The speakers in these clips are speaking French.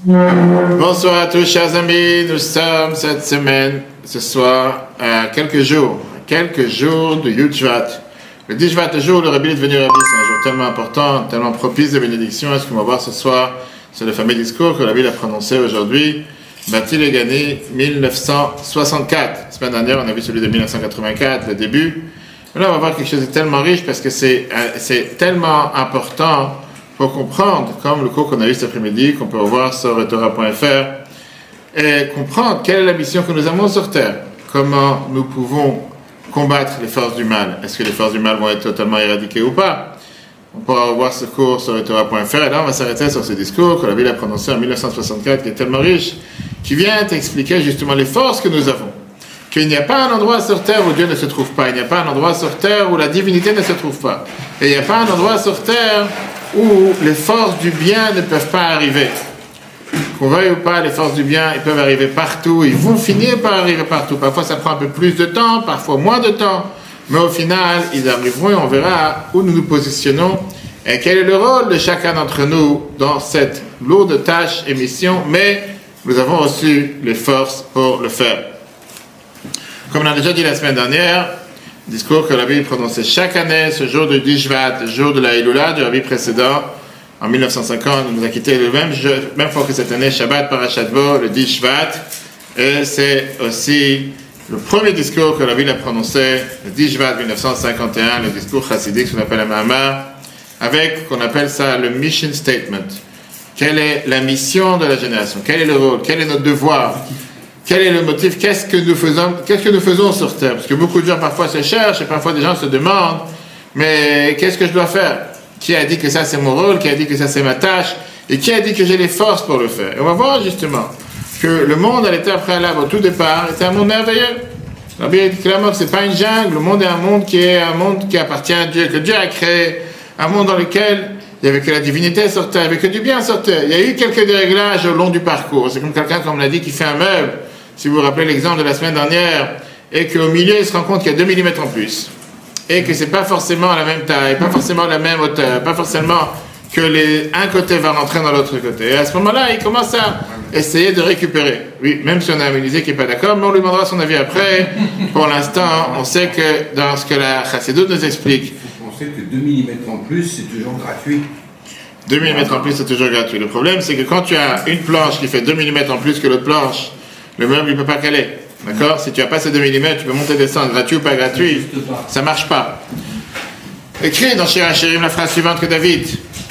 Bonsoir à tous, chers amis. Nous sommes cette semaine, ce soir, à quelques jours de Yud Shvat. Le 10 Shvat, le jour où le Rabbi est devenu Rabbi, c'est un jour tellement important, tellement propice de bénédiction. Est-ce qu'on va voir ce soir sur le fameux discours que le Rabbi a prononcé aujourd'hui, Bati Legani 1964. La semaine dernière, on a vu celui de 1984, le début. Et là, on va voir quelque chose de tellement riche parce que c'est tellement important pour comprendre, comme le cours qu'on a eu cet après-midi, qu'on peut revoir sur Torah.fr, et comprendre quelle est la mission que nous avons sur Terre. Comment nous pouvons combattre les forces du mal. Est-ce que les forces du mal vont être totalement éradiquées ou pas? On pourra revoir ce cours sur Torah.fr, et là on va s'arrêter sur ce discours que la Bible a prononcé en 1964, qui est tellement riche, qui vient expliquer justement les forces que nous avons. Qu'il n'y a pas un endroit sur Terre où Dieu ne se trouve pas. Il n'y a pas un endroit sur Terre où la divinité ne se trouve pas. Et il n'y a pas un endroit sur Terre où les forces du bien ne peuvent pas arriver. Qu'on veuille ou pas, les forces du bien, ils peuvent arriver partout, ils vont finir par arriver partout. Parfois ça prend un peu plus de temps, parfois moins de temps, mais au final, ils arriveront et on verra où nous nous positionnons et quel est le rôle de chacun d'entre nous dans cette lourde tâche et mission, mais nous avons reçu les forces pour le faire. Comme on a déjà dit la semaine dernière, discours que la Bible prononçait chaque année, ce jour de 10 Shvat, le jour de la Iloula, du Rabbi précédent, en 1950, il nous a quitté le même fois que cette année, Shabbat Parashat Bo, le 10 Shvat, et c'est aussi le premier discours que la Bible a prononcé, le 10 Shvat 1951, le discours chassidique, qu'on appelle le Mahamar, avec, qu'on appelle ça, le mission statement. Quelle est la mission de la génération? Quel est le rôle? Quel est notre devoir? Quel est le motif? Qu'est-ce que nous faisons sur Terre? Parce que beaucoup de gens parfois se cherchent et parfois des gens se demandent, mais qu'est-ce que je dois faire? Qui a dit que ça c'est mon rôle? Qui a dit que ça c'est ma tâche? Et qui a dit que j'ai les forces pour le faire? Et on va voir justement que le monde à l'état préalable au tout départ était un monde merveilleux. La Bible dit clairement que c'est pas une jungle. Le monde est un monde qui appartient à Dieu, que Dieu a créé, un monde dans lequel il n'y avait que la divinité sur Terre, il n'y avait que du bien sur Terre. Il y a eu quelques déréglages au long du parcours. C'est comme quelqu'un, comme on l'a dit, qui fait un meuble. Si vous vous rappelez l'exemple de la semaine dernière, et qu'au milieu, il se rend compte qu'il y a 2 mm en plus. Et que c'est pas forcément la même taille, pas forcément la même hauteur, pas forcément que un côté va rentrer dans l'autre côté. Et à ce moment-là, il commence à essayer de récupérer. Oui, même si on a un menuisier qui n'est pas d'accord, mais on lui demandera son avis après. Pour l'instant, on sait que dans ce que la Chassidoute nous explique, vous pensez que 2 mm en plus, c'est toujours gratuit? 2 mm en plus, c'est toujours gratuit. Le problème, c'est que quand tu as une planche qui fait 2 mm en plus que l'autre planche, le meuble, il ne peut pas caler. D'accord? Si tu as pas ces 2 mm, tu peux monter et descendre, gratuit ou pas gratuit, ça ne marche pas. Écrit dans Shir HaShirim la phrase suivante que David,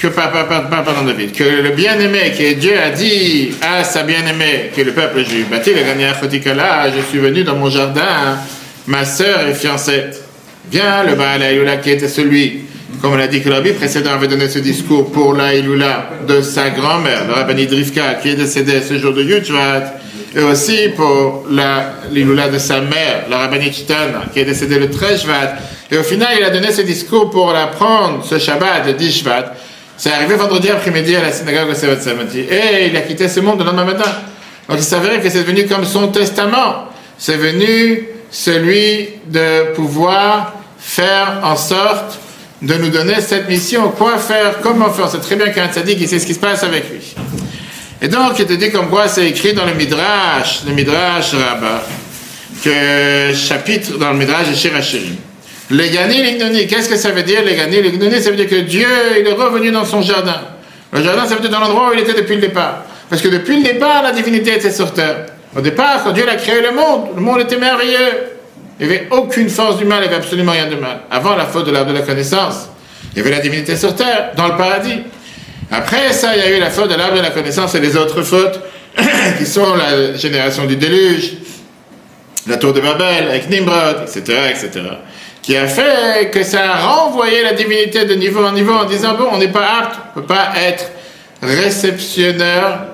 que le bien-aimé, que Dieu a dit à sa bien-aimée, qui est le peuple juif, Bati le gagné à Chotikala, je suis venu dans mon jardin, ma sœur est fiancée. Viens, le Baal Haïloula qui était celui, comme on a dit que le Rabbi précédent avait donné ce discours pour la Haïloula de sa grand-mère, le Rabbanit Rivka, qui est décédée ce jour de Yud Shvat, et aussi pour l'Iloula de sa mère, la Rabbanit Shtan, qui est décédée le 13 Shvat. Et au final, il a donné ce discours pour l'apprendre, ce Shabbat de 10 Shvat. C'est arrivé vendredi après-midi à la synagogue de Sevat Samati. Et il a quitté ce monde le lendemain matin. Donc il s'avérait que c'est devenu comme son testament. C'est venu celui de pouvoir faire en sorte de nous donner cette mission. Quoi faire, comment faire. C'est très bien qu'un tzaddik, il sait ce qui se passe avec lui. Et donc, il te dit comme quoi c'est écrit dans le Midrash Rabbah, que chapitre dans le Midrash de Shir HaShirim. Les Gani, l'Ignoni, qu'est-ce que ça veut dire, les Gani, l'Ignoni? Ça veut dire que Dieu, il est revenu dans son jardin. Le jardin, ça veut dire dans l'endroit où il était depuis le départ. Parce que depuis le départ, la divinité était sur terre. Au départ, quand Dieu a créé le monde était merveilleux. Il n'y avait aucune force du mal, il n'y avait absolument rien de mal. Avant la faute de l'arbre de la connaissance, il y avait la divinité sur terre, dans le paradis. Après ça, il y a eu la faute de l'arbre de la connaissance et les autres fautes, qui sont la génération du déluge, la tour de Babel, avec Nimrod, etc., qui a fait que ça a renvoyé la divinité de niveau en niveau en disant, bon, on n'est pas apte, on ne peut pas être receveur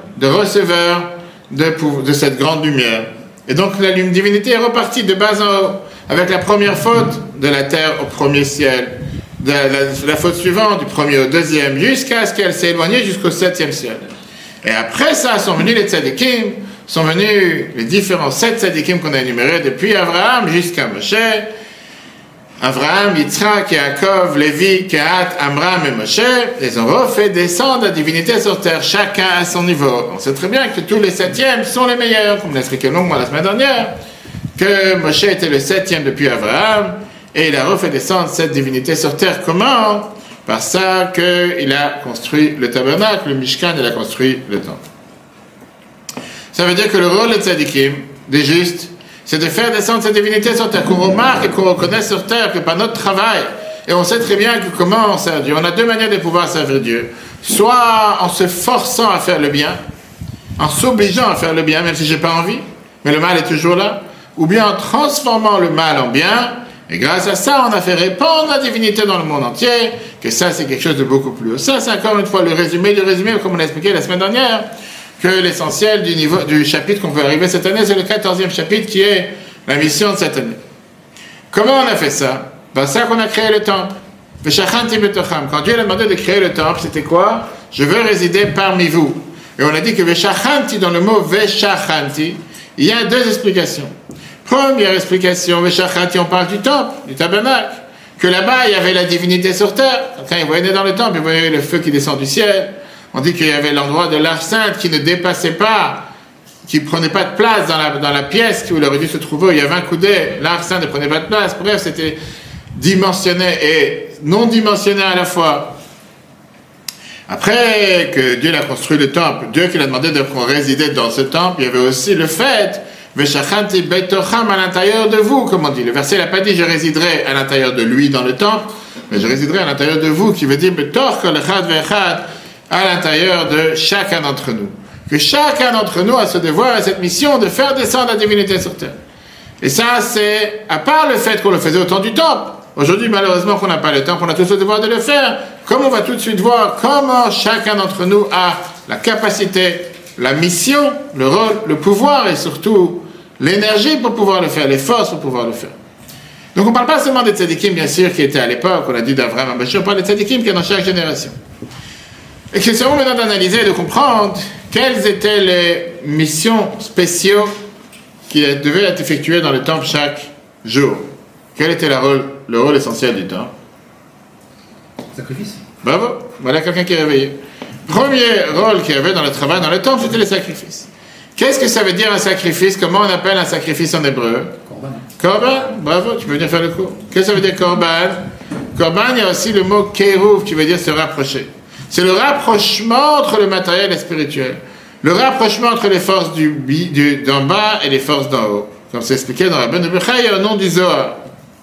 de cette grande lumière. Et donc la divinité est repartie de bas en haut, avec la première faute de la terre au premier ciel, de la faute suivante, du premier au deuxième, jusqu'à ce qu'elle s'est éloignée jusqu'au 7e ciel. Et après ça, sont venus les tzadikim, sont venus les différents 7 tzadikim qu'on a énumérés, depuis Abraham jusqu'à Moshe, Abraham, Yitzhak, Yaakov, Lévi, Kehat, Amram et Moshe, ils ont refait descendre la divinité sur terre, chacun à son niveau. On sait très bien que tous les septièmes sont les meilleurs, comme l'a expliqué longuement la semaine dernière, que Moshe était le septième depuis Abraham, et il a refait descendre cette divinité sur terre. Comment? Par ça qu'il a construit le tabernacle, le Mishkan, il a construit le temple. Ça veut dire que le rôle des tzadikim, des justes, c'est de faire descendre cette divinité sur terre, qu'on remarque et qu'on reconnaisse sur terre que par notre travail, et on sait très bien que comment on sert Dieu. On a deux manières de pouvoir servir Dieu. Soit en se forçant à faire le bien, en s'obligeant à faire le bien, même si j'ai pas envie, mais le mal est toujours là, ou bien en transformant le mal en bien, et grâce à ça, on a fait répandre la divinité dans le monde entier, que ça, c'est quelque chose de beaucoup plus haut. Ça, c'est encore une fois le résumé du résumé, comme on l'a expliqué la semaine dernière, que l'essentiel du chapitre qu'on veut arriver cette année, c'est le 14e chapitre qui est la mission de cette année. Comment on a fait ça? Ben, ça qu'on a créé le temple. Quand Dieu a demandé de créer le temple, c'était quoi? Je veux résider parmi vous. Et on a dit que Veshachanti, dans le mot Veshachanti, il y a deux explications. Première explication, Veshachanti, on parle du temple, du tabernacle. Que là-bas, il y avait la divinité sur terre. Quand ils voyaient dans le temple, ils voyaient le feu qui descend du ciel. On dit qu'il y avait l'endroit de l'arche sainte qui ne dépassait pas, qui ne prenait pas de place dans la pièce où il aurait dû se trouver. Il y avait un coudé, l'arche sainte ne prenait pas de place. Bref, c'était dimensionné et non dimensionné à la fois. Après que Dieu a construit le temple, Dieu qui l'a demandé qu'on résidait dans ce temple, il y avait aussi le fait, Veshachanti betocham, à l'intérieur de vous, comme on dit. Le verset n'a pas dit je résiderai à l'intérieur de lui dans le temple, mais je résiderai à l'intérieur de vous, qui veut dire betoch kol echad ve'echad, à l'intérieur de chacun d'entre nous. Que chacun d'entre nous a ce devoir et cette mission de faire descendre la divinité sur terre. Et ça, c'est, à part le fait qu'on le faisait au temps du temple, aujourd'hui, malheureusement, qu'on n'a pas le temps, qu'on a tous le devoir de le faire, comme on va tout de suite voir comment chacun d'entre nous a la capacité, la mission, le rôle, le pouvoir et surtout l'énergie pour pouvoir le faire, les forces pour pouvoir le faire. Donc on ne parle pas seulement des tzadikim, bien sûr, qui étaient à l'époque, on a dit d'Avraham, on parle des tzadikim qui est dans chaque génération. Et que c'est maintenant d'analyser et de comprendre quelles étaient les missions spéciaux qui devaient être effectuées dans le temple chaque jour. Quel était le rôle essentiel du temple? Sacrifice. Bravo, voilà quelqu'un qui est réveillé. Premier rôle qu'il y avait dans le travail dans le temple, c'était les sacrifices. Qu'est-ce que ça veut dire un sacrifice? Comment on appelle un sacrifice en hébreu? Corban. Corban, bravo, tu peux venir faire le cours. Qu'est-ce que ça veut dire corban? Corban, il y a aussi le mot kérouv qui veut dire se rapprocher. C'est le rapprochement entre le matériel et le spirituel. Le rapprochement entre les forces d'en bas et les forces d'en haut. Comme c'est expliqué dans la Rabbeinu Bechai au nom du Zohar.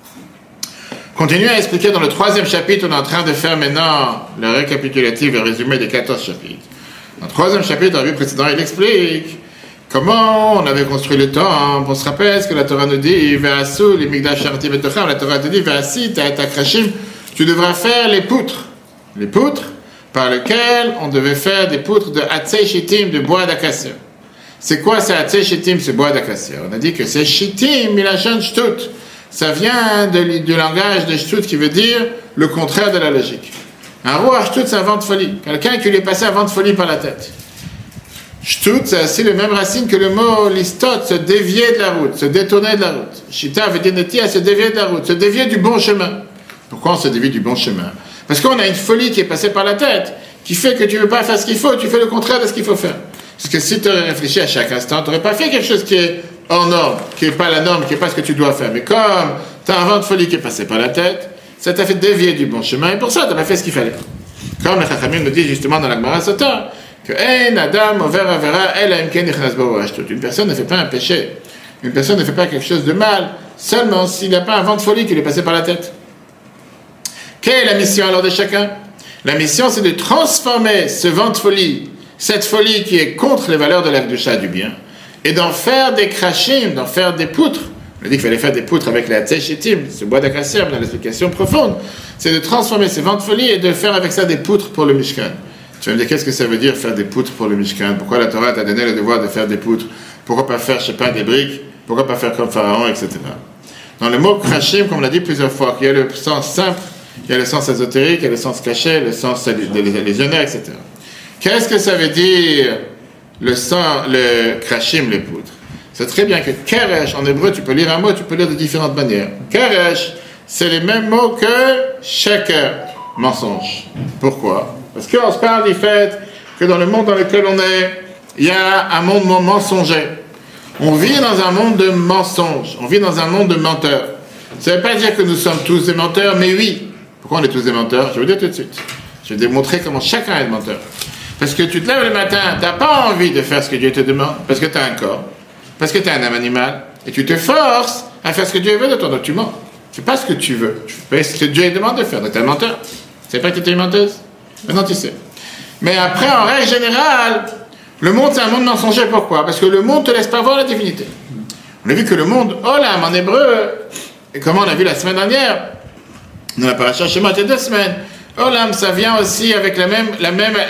Continue à expliquer dans le 3e chapitre, on est en train de faire maintenant le récapitulatif et le résumé des 14 chapitres. Dans le 3e chapitre, dans la vie précédente, il explique comment on avait construit le temple. On se rappelle ce que la Torah nous dit, Ve'asu, les migdash sharti betocham, la Torah te dit, Ve'asi, ta'akrashim, tu devras faire les poutres. Les poutres par lesquelles on devait faire des poutres de hatzei shittim, de bois d'acacia. C'est quoi ce hatzei shittim, ce bois d'acacia? On a dit que c'est shittim, milachon shtut. Ça vient du langage de shtut qui veut dire le contraire de la logique. Un roi shtut, c'est un vent de folie. Quelqu'un qui lui est passé un vent de folie par la tête. Shtut, c'est aussi le même racine que le mot listot, se dévier de la route, se détourner de la route. Shita veut dire netia, se dévier de la route, se dévier du bon chemin. Pourquoi on se dévie du bon chemin? Parce qu'on a une folie qui est passée par la tête, qui fait que tu ne veux pas faire ce qu'il faut, tu fais le contraire de ce qu'il faut faire. Parce que si tu aurais réfléchi à chaque instant, tu n'aurais pas fait quelque chose qui est hors norme, qui n'est pas la norme, qui n'est pas ce que tu dois faire. Mais comme tu as un vent de folie qui est passé par la tête, ça t'a fait dévier du bon chemin, et pour ça, tu n'as pas fait ce qu'il fallait. Comme les Chachamim nous disent justement dans la Gemara Sota, que une personne ne fait pas un péché, une personne ne fait pas quelque chose de mal, seulement s'il n'a pas un vent de folie qui lui est passé par la tête. Quelle est la mission alors de chacun? La mission, c'est de transformer ce vent de folie, cette folie qui est contre les valeurs de l'Akdusha du bien, et d'en faire des krashim, d'en faire des poutres. On a dit qu'il fallait faire des poutres avec la hatzei shittim, ce bois d'acacia, dans l'explication profonde. C'est de transformer ces vents de folie et de faire avec ça des poutres pour le Mishkan. Tu vas me dire, qu'est-ce que ça veut dire faire des poutres pour le Mishkan? Pourquoi la Torah t'a donné le devoir de faire des poutres? Pourquoi pas faire, je sais pas, des briques? Pourquoi pas faire comme Pharaon, etc. Dans le mot krashim, comme on l'a dit plusieurs fois, qu'il y a le sens simple, il y a le sens ésotérique, il y a le sens caché, le sens légionnaire, etc. Qu'est-ce que ça veut dire le krashim, les poutres? C'est très bien que keresh, en hébreu, tu peux lire un mot, tu peux lire de différentes manières. Keresh, c'est les mêmes mots que shaker, mensonge. Pourquoi? Parce qu'on se parle du fait que dans le monde dans lequel on est, il y a un monde mensonger. On vit dans un monde de mensonges, on vit dans un monde de menteurs. Ça ne veut pas dire que nous sommes tous des menteurs, mais oui. Pourquoi on est tous des menteurs? Je vais vous dire tout de suite. Je vais démontrer comment chacun est des menteurs. Parce que tu te lèves le matin, tu n'as pas envie de faire ce que Dieu te demande, parce que tu as un corps, parce que tu es un âme animale, et tu te forces à faire ce que Dieu veut de toi, donc tu mens. Tu fais pas ce que tu veux, tu fais ce que Dieu te demande de faire, donc tu es un menteur. Tu sais pas que tu étais une menteuse? Maintenant tu sais. Mais après, en règle générale, le monde c'est un monde mensonger, pourquoi? Parce que le monde ne te laisse pas voir la divinité. On a vu que le monde, olam en hébreu, et comment on a vu la semaine dernière, dans la paracha Shemot il y a 2 semaines, olam ça vient aussi avec la même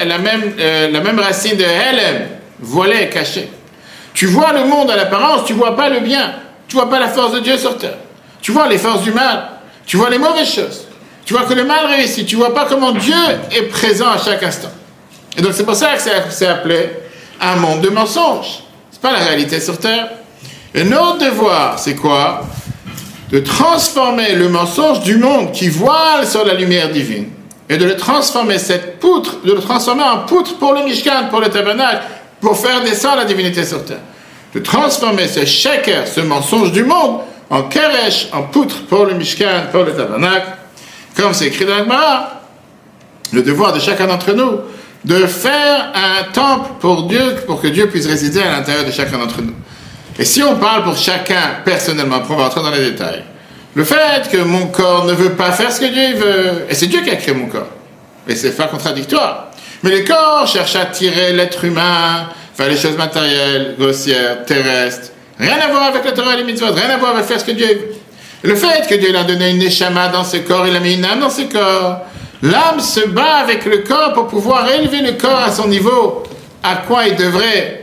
racine de helem, voilé, caché. Tu vois le monde à l'apparence, tu vois pas le bien, tu vois pas la force de Dieu sur terre. Tu vois les forces du mal, tu vois les mauvaises choses, tu vois que le mal réussit, tu vois pas comment Dieu est présent à chaque instant. Et donc c'est pour ça que c'est appelé un monde de mensonges. C'est pas la réalité sur terre. Et notre devoir, c'est quoi? De transformer le mensonge du monde qui voile sur la lumière divine et de le transformer, cette poutre, de le transformer en poutre pour le Mishkan, pour le tabernacle, pour faire descendre la divinité sur terre. De transformer ce shaker, ce mensonge du monde, en keresh, en poutre pour le Mishkan, pour le tabernacle. Comme c'est écrit dans la Gemara, le devoir de chacun d'entre nous, de faire un temple pour Dieu, pour que Dieu puisse résider à l'intérieur de chacun d'entre nous. Et si on parle pour chacun personnellement, on va rentrer dans les détails, le fait que mon corps ne veut pas faire ce que Dieu veut, et c'est Dieu qui a créé mon corps, et c'est pas contradictoire, mais le corps cherche à tirer l'être humain, faire les choses matérielles, grossières, terrestres, rien à voir avec la Torah et les mitzvot, rien à voir avec faire ce que Dieu veut. Le fait que Dieu l'a donné une neshama dans ce corps, il a mis une âme dans ce corps, l'âme se bat avec le corps pour pouvoir élever le corps à son niveau, à quoi il devrait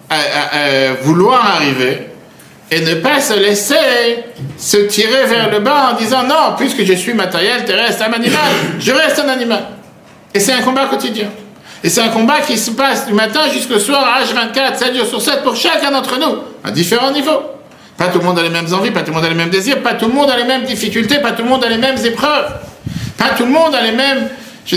vouloir arriver, et ne pas se laisser se tirer vers le bas en disant non, puisque je suis matériel, terrestre, un animal, je reste un animal. Et c'est un combat quotidien. Et c'est un combat qui se passe du matin jusqu'au soir, H24, 7 jours sur 7, pour chacun d'entre nous, à différents niveaux. Pas tout le monde a les mêmes envies, pas tout le monde a les mêmes désirs, pas tout le monde a les mêmes difficultés, pas tout le monde a les mêmes épreuves. Pas tout le monde a les mêmes,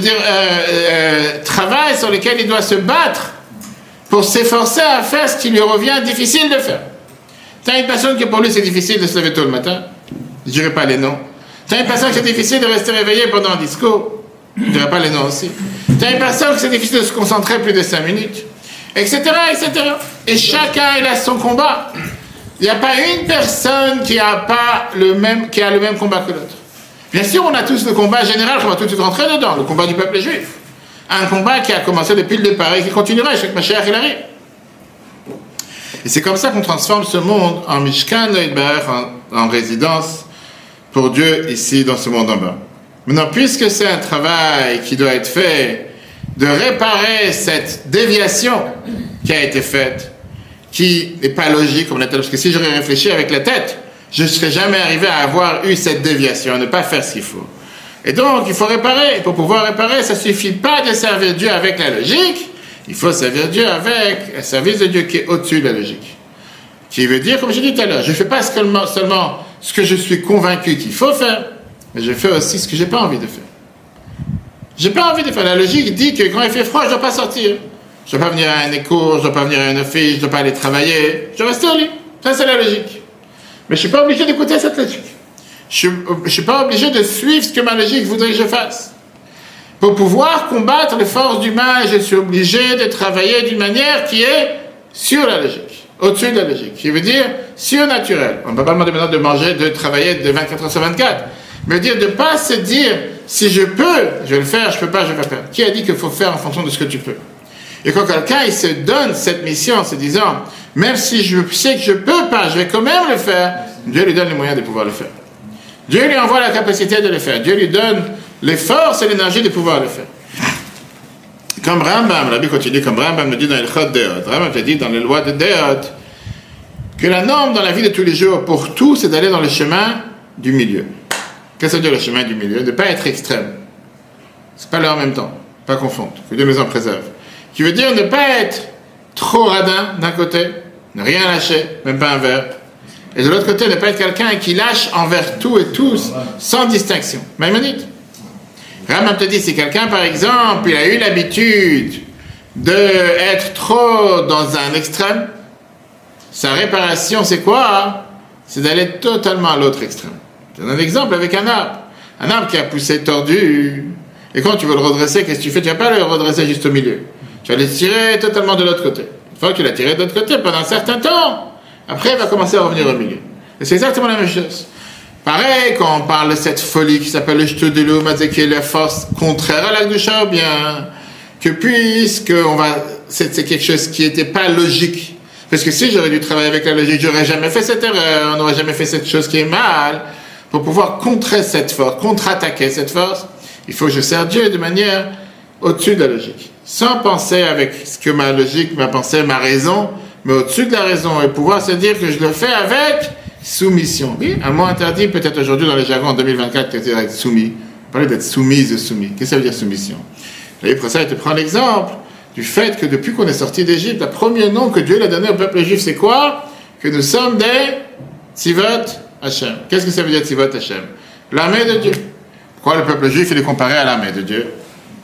travail sur lesquels il doit se battre pour s'efforcer à faire ce qui lui revient difficile de faire. T'as une personne que pour lui c'est difficile de se lever tôt le matin, je dirais pas les noms. T'as une personne que c'est difficile de rester réveillé pendant un discours, je dirais pas les noms aussi. T'as une personne que c'est difficile de se concentrer plus de 5 minutes, etc., etc. Et chacun il a son combat. Il n'y a pas une personne qui a le même combat que l'autre. Bien sûr, on a tous le combat général qu'on va tout de suite rentrer dedans, le combat du peuple juif. Un combat qui a commencé depuis le départ et qui continuera chaque Mashiach il arrive. Et c'est comme ça qu'on transforme ce monde en Mishkan, en résidence pour Dieu ici dans ce monde en bas. Maintenant, puisque c'est un travail qui doit être fait de réparer cette déviation qui a été faite, qui n'est pas logique, parce que si j'aurais réfléchi avec la tête, je ne serais jamais arrivé à avoir eu cette déviation, à ne pas faire ce qu'il faut. Et donc, il faut réparer. Et pour pouvoir réparer, ça ne suffit pas de servir Dieu avec la logique, il faut servir Dieu avec un service de Dieu qui est au-dessus de la logique. Qui veut dire, comme j'ai dit tout à l'heure, je ne fais pas seulement ce que je suis convaincu qu'il faut faire, mais je fais aussi ce que je n'ai pas envie de faire. Je n'ai pas envie de faire. La logique dit que quand il fait froid, je ne dois pas sortir. Je ne dois pas venir à un écho, je ne dois pas venir à un office, je ne dois pas aller travailler. Je reste au lit. Ça, c'est la logique. Mais je ne suis pas obligé d'écouter cette logique. Je ne suis pas obligé de suivre ce que ma logique voudrait que je fasse. Pour pouvoir combattre les forces du mal, je suis obligé de travailler d'une manière qui est sur la logique, au-dessus de la logique, qui veut dire surnaturelle. On ne peut pas demander maintenant de manger, de travailler de 24 heures sur 24. Mais dire de ne pas se dire, si je peux, je vais le faire, je ne peux pas, je ne vais pas faire. Qui a dit qu'il faut faire en fonction de ce que tu peux? Et quand quelqu'un il se donne cette mission en se disant, même si je sais que je ne peux pas, je vais quand même le faire, Dieu lui donne les moyens de pouvoir le faire. Dieu lui envoie la capacité de le faire. Dieu lui donne les forces et l'énergie de pouvoir le faire. Comme Rambam, la Bible continue, comme Rambam le dit dans l'Ilchot Deot. Rambam te dit dans les lois de Deot que la norme dans la vie de tous les jours pour tout, c'est d'aller dans le chemin du milieu. Qu'est-ce que ça veut dire le chemin du milieu? De ne pas être extrême. C'est pas là en même temps. Pas confondre. Que Dieu nous en préserve. Qui veut dire ne pas être trop radin d'un côté, ne rien lâcher, même pas un verre. Et de l'autre côté, ne pas être quelqu'un qui lâche envers tout et tous, sans distinction. Maïmonide. Rambam te dit, si quelqu'un, par exemple, il a eu l'habitude d'être trop dans un extrême, sa réparation, c'est quoi? C'est d'aller totalement à l'autre extrême. Je donne un exemple avec un arbre. Un arbre qui a poussé tordu. Et quand tu veux le redresser, qu'est-ce que tu fais? Tu ne vas pas le redresser juste au milieu. Tu vas le tirer totalement de l'autre côté. Une fois que tu l'as tiré de l'autre côté, pendant un certain temps, après, il va commencer à revenir au milieu. Et c'est exactement la même chose. Pareil, quand on parle de cette folie qui s'appelle le Shtudelu, qui est la force contraire à l'Akdusha, bien que puisque c'est quelque chose qui n'était pas logique. Parce que si j'aurais dû travailler avec la logique, j'aurais jamais fait cette erreur, on n'aurait jamais fait cette chose qui est mal. Pour pouvoir contrer cette force, contre-attaquer cette force, il faut que je sers Dieu de manière au-dessus de la logique. Sans penser avec ce que ma logique, ma pensée, ma raison, mais au-dessus de la raison, et pouvoir se dire que je le fais avec soumission. Oui, un mot interdit peut-être aujourd'hui dans le jargon en 2024, c'est d'être soumis. On parlait d'être soumise et soumis. Qu'est-ce que ça veut dire soumission? Et pour ça, il te prend l'exemple du fait que depuis qu'on est sorti d'Égypte, le premier nom que Dieu a donné au peuple juif, c'est quoi? Que nous sommes des Tzivot Hashem. Qu'est-ce que ça veut dire Tzivot Hashem? L'armée de Dieu. Pourquoi le peuple juif il est comparé à l'armée de Dieu?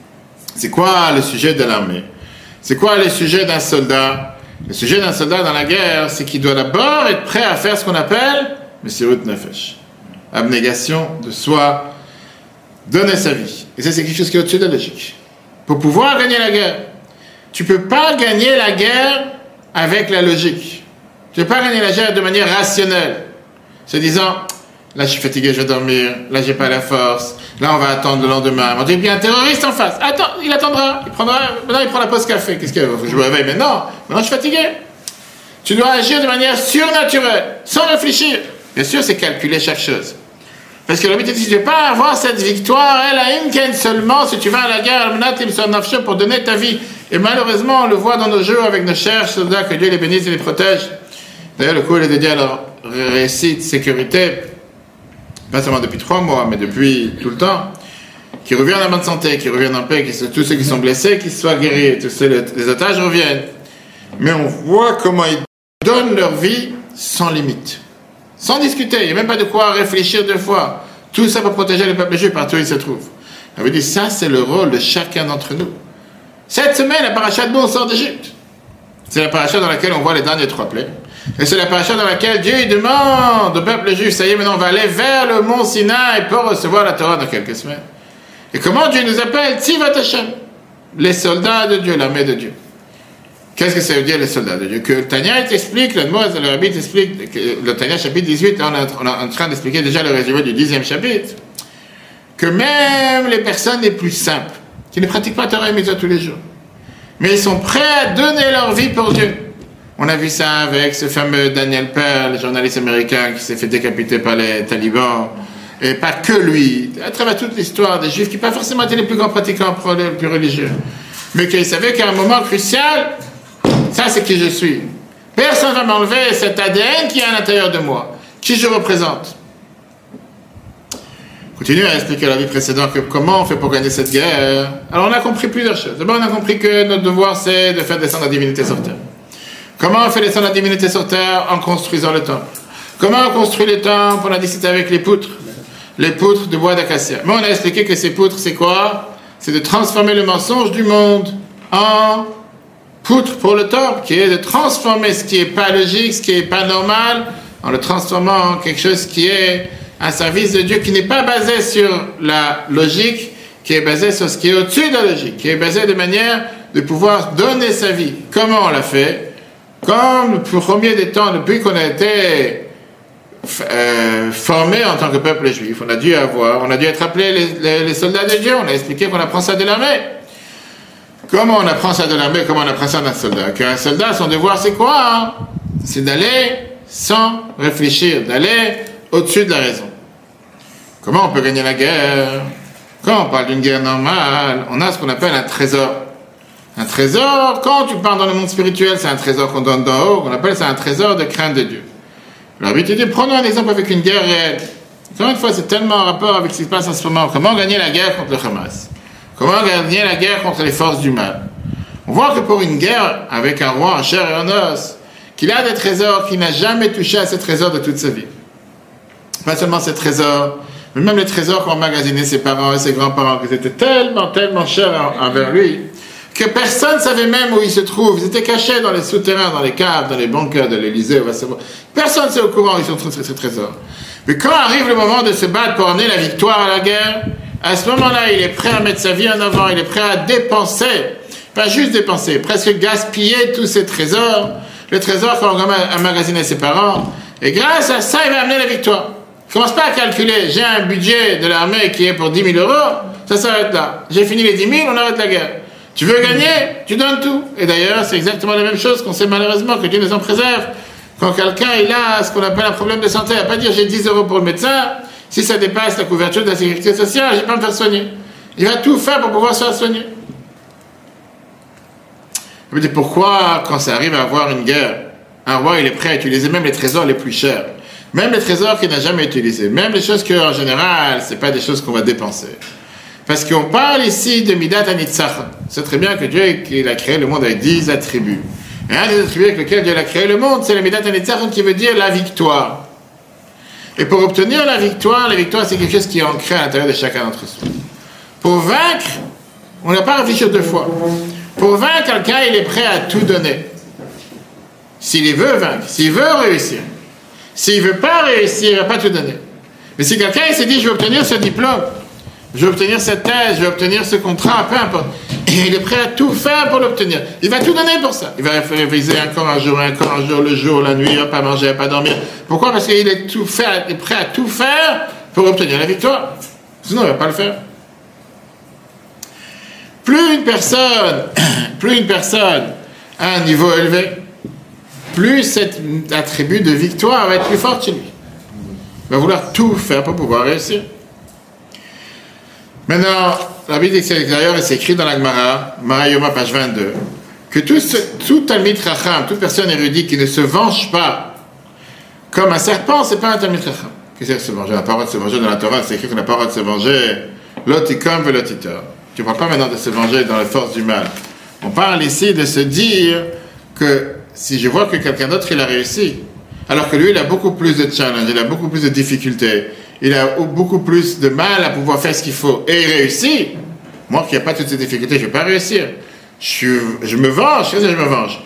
C'est quoi le sujet de l'armée? C'est quoi le sujet d'un soldat? Le sujet d'un soldat dans la guerre, c'est qu'il doit d'abord être prêt à faire ce qu'on appelle Messirut Nefesh. Abnégation de soi, donner sa vie. Et ça, c'est quelque chose qui est au-dessus de la logique. Pour pouvoir gagner la guerre, tu ne peux pas gagner la guerre avec la logique. Tu ne peux pas gagner la guerre de manière rationnelle. Se disant, là je suis fatigué, je vais dormir, là j'ai pas la force, là on va attendre le lendemain. On dit, il y a un terroriste en face. Attends, il attendra, maintenant il prend la pause café. Qu'est-ce qu'il y a? Je me réveille, mais non, maintenant je suis fatigué. Tu dois agir de manière surnaturelle, sans réfléchir. Bien sûr, c'est calculer chaque chose. Parce que le but est, tu ne peux pas avoir cette victoire, elle a une ken seulement si tu vas à la guerre, pour donner ta vie. Et malheureusement, on le voit dans nos jeux avec nos chers soldats, que Dieu les bénisse et les protège. D'ailleurs, le cours est dédié à leur réussite, sécurité, pas seulement depuis 3 mois, mais depuis tout le temps, qui reviennent en bonne santé, qui reviennent en paix, tous ceux qui sont blessés, qui soient guéris, tous les otages reviennent. Mais on voit comment ils donnent leur vie sans limite, sans discuter, il n'y a même pas de quoi réfléchir 2 fois. Tout ça pour protéger le peuple juif partout où il se trouve. Ça veut dire, ça c'est le rôle de chacun d'entre nous. Cette semaine, la paracha de nous, on sort d'Égypte. C'est la paracha dans laquelle on voit les derniers 3 plaies. Et c'est la paracha dans laquelle Dieu demande au peuple juif, ça y est, maintenant on va aller vers le mont Sinaï pour recevoir la Torah dans quelques semaines. Et comment Dieu nous appelle? Tzivot Hashem, les soldats de Dieu, l'armée de Dieu. Qu'est-ce que ça veut dire les soldats de Dieu? Que le Tanya t'explique, le Rabbi t'explique, le Tanya chapitre 18, là on est en train d'expliquer déjà le résumé du 10e chapitre, que même les personnes les plus simples, qui ne pratiquent pas Torah et Mitzvot tous les jours, mais ils sont prêts à donner leur vie pour Dieu. On a vu ça avec ce fameux Daniel Pearl, le journaliste américain qui s'est fait décapiter par les talibans. Et pas que lui. À travers toute l'histoire des Juifs qui n'ont pas forcément été les plus grands pratiquants, les plus religieux. Mais qu'ils savaient qu'à un moment crucial, ça c'est qui je suis. Personne ne va m'enlever cet ADN qui est à l'intérieur de moi. Qui je représente. Continue à expliquer la vie précédente que comment on fait pour gagner cette guerre. Alors on a compris plusieurs choses. D'abord on a compris que notre devoir c'est de faire descendre la divinité sur terre. Comment on fait descendre la divinité sur terre? En construisant le temple. Comment on construit le temple? On a dit c'était avec les poutres de bois d'acacia. Mais on a expliqué que ces poutres c'est quoi? C'est de transformer le mensonge du monde en poutre pour le temple, qui est de transformer ce qui n'est pas logique, ce qui n'est pas normal, en le transformant en quelque chose qui est un service de Dieu qui n'est pas basé sur la logique, qui est basé sur ce qui est au-dessus de la logique, qui est basé de manière de pouvoir donner sa vie. Comment on l'a fait? Comme le premier des temps, depuis qu'on a été formé en tant que peuple juif, on a dû être appelé les soldats de Dieu, on a expliqué qu'on apprend ça de l'armée. Comment on apprend ça de l'armée? Comment on apprend ça d'un soldat? Qu'un soldat, son devoir c'est quoi? C'est d'aller sans réfléchir, d'aller au-dessus de la raison. Comment on peut gagner la guerre? Quand on parle d'une guerre normale, on a ce qu'on appelle un trésor. Un trésor, quand tu pars dans le monde spirituel, c'est un trésor qu'on donne d'en haut, on appelle ça un trésor de crainte de Dieu. Alors, je te dis, prenons un exemple avec une guerre réelle. Encore une fois, c'est tellement en rapport avec ce qui se passe en ce moment. Comment gagner la guerre contre le Hamas? Comment gagner la guerre contre les forces du mal? On voit que pour une guerre avec un roi en chair et en os, qu'il a des trésors, qu'il n'a jamais touché à ces trésors de toute sa vie. Pas seulement ces trésors, mais même les trésors qu'ont emmagasinés ses parents et ses grands-parents, qui étaient tellement, tellement chers envers lui, que personne ne savait même où ils se trouvent. Ils étaient cachés dans les souterrains, dans les caves, dans les bunkers de l'Élysée, on va savoir. Personne ne sait au courant où ils sont trouvés ces trésors. Mais quand arrive le moment de se battre pour emmener la victoire à la guerre, à ce moment-là, il est prêt à mettre sa vie en avant, il est prêt à dépenser, pas juste dépenser, presque gaspiller tous ces trésors, les trésors qu'ont emmagasinés ses parents, et grâce à ça, il va amener la victoire. Ne commence pas à calculer, j'ai un budget de l'armée qui est pour 10 000 euros, ça s'arrête là. J'ai fini les 10 000, on arrête la guerre. Tu veux gagner, tu donnes tout. Et d'ailleurs, c'est exactement la même chose qu'on sait malheureusement, que Dieu nous en préserve. Quand quelqu'un il a ce qu'on appelle un problème de santé, il ne va pas dire j'ai 10 euros pour le médecin, si ça dépasse la couverture de la sécurité sociale, je ne vais pas me faire soigner. Il va tout faire pour pouvoir se faire soigner. Je me dis pourquoi, quand ça arrive à avoir une guerre, un roi il est prêt à utiliser même les trésors les plus chers, même les trésors qu'il n'a jamais utilisés, même les choses qu'en général, ce n'est pas des choses qu'on va dépenser. Parce qu'on parle ici de Midat HaNitzachon. C'est très bien que Dieu il a créé le monde avec 10 attributs. Et un des attributs avec lesquels Dieu a créé le monde, c'est le Midat HaNitzachon qui veut dire la victoire. Et pour obtenir la victoire c'est quelque chose qui est ancré à l'intérieur de chacun d'entre nous. Pour vaincre, on n'a pas réfléchi deux fois. Pour vaincre quelqu'un, il est prêt à tout donner. S'il veut vaincre, s'il veut réussir. S'il ne veut pas réussir, il ne va pas tout donner. Mais si quelqu'un il s'est dit, je vais obtenir ce diplôme, je vais obtenir cette thèse, je vais obtenir ce contrat, peu importe. Et il est prêt à tout faire pour l'obtenir. Il va tout donner pour ça. Il va réviser encore un jour, le jour, la nuit, il ne va pas manger, il ne va pas dormir. Pourquoi? Parce qu'il est prêt à tout faire pour obtenir la victoire. Sinon, il ne va pas le faire. Plus une personne a un niveau élevé, plus cet attribut de victoire va être plus fort chez lui. Il va vouloir tout faire pour pouvoir réussir. Maintenant, la Bible dit d'ailleurs, et c'est écrit dans la Gemara, Yoma, page 22, que tout Talmid Chacham, toute personne érudite qui ne se venge pas comme un serpent, c'est pas un Talmid Chacham. Qu'est-ce que c'est se venger? On n'a pas le droit de se venger dans la Torah, c'est écrit qu'on n'a pas le droit de se venger. Lotikom velotitor. Tu ne parles pas maintenant de se venger dans la force du mal. On parle ici de se dire que si je vois que quelqu'un d'autre il a réussi, alors que lui il a beaucoup plus de challenge, il a beaucoup plus de difficultés, il a beaucoup plus de mal à pouvoir faire ce qu'il faut, et il réussit, moi qui n'ai pas toutes ces difficultés, je ne vais pas réussir. Je me venge, qu'est-ce que je me venge?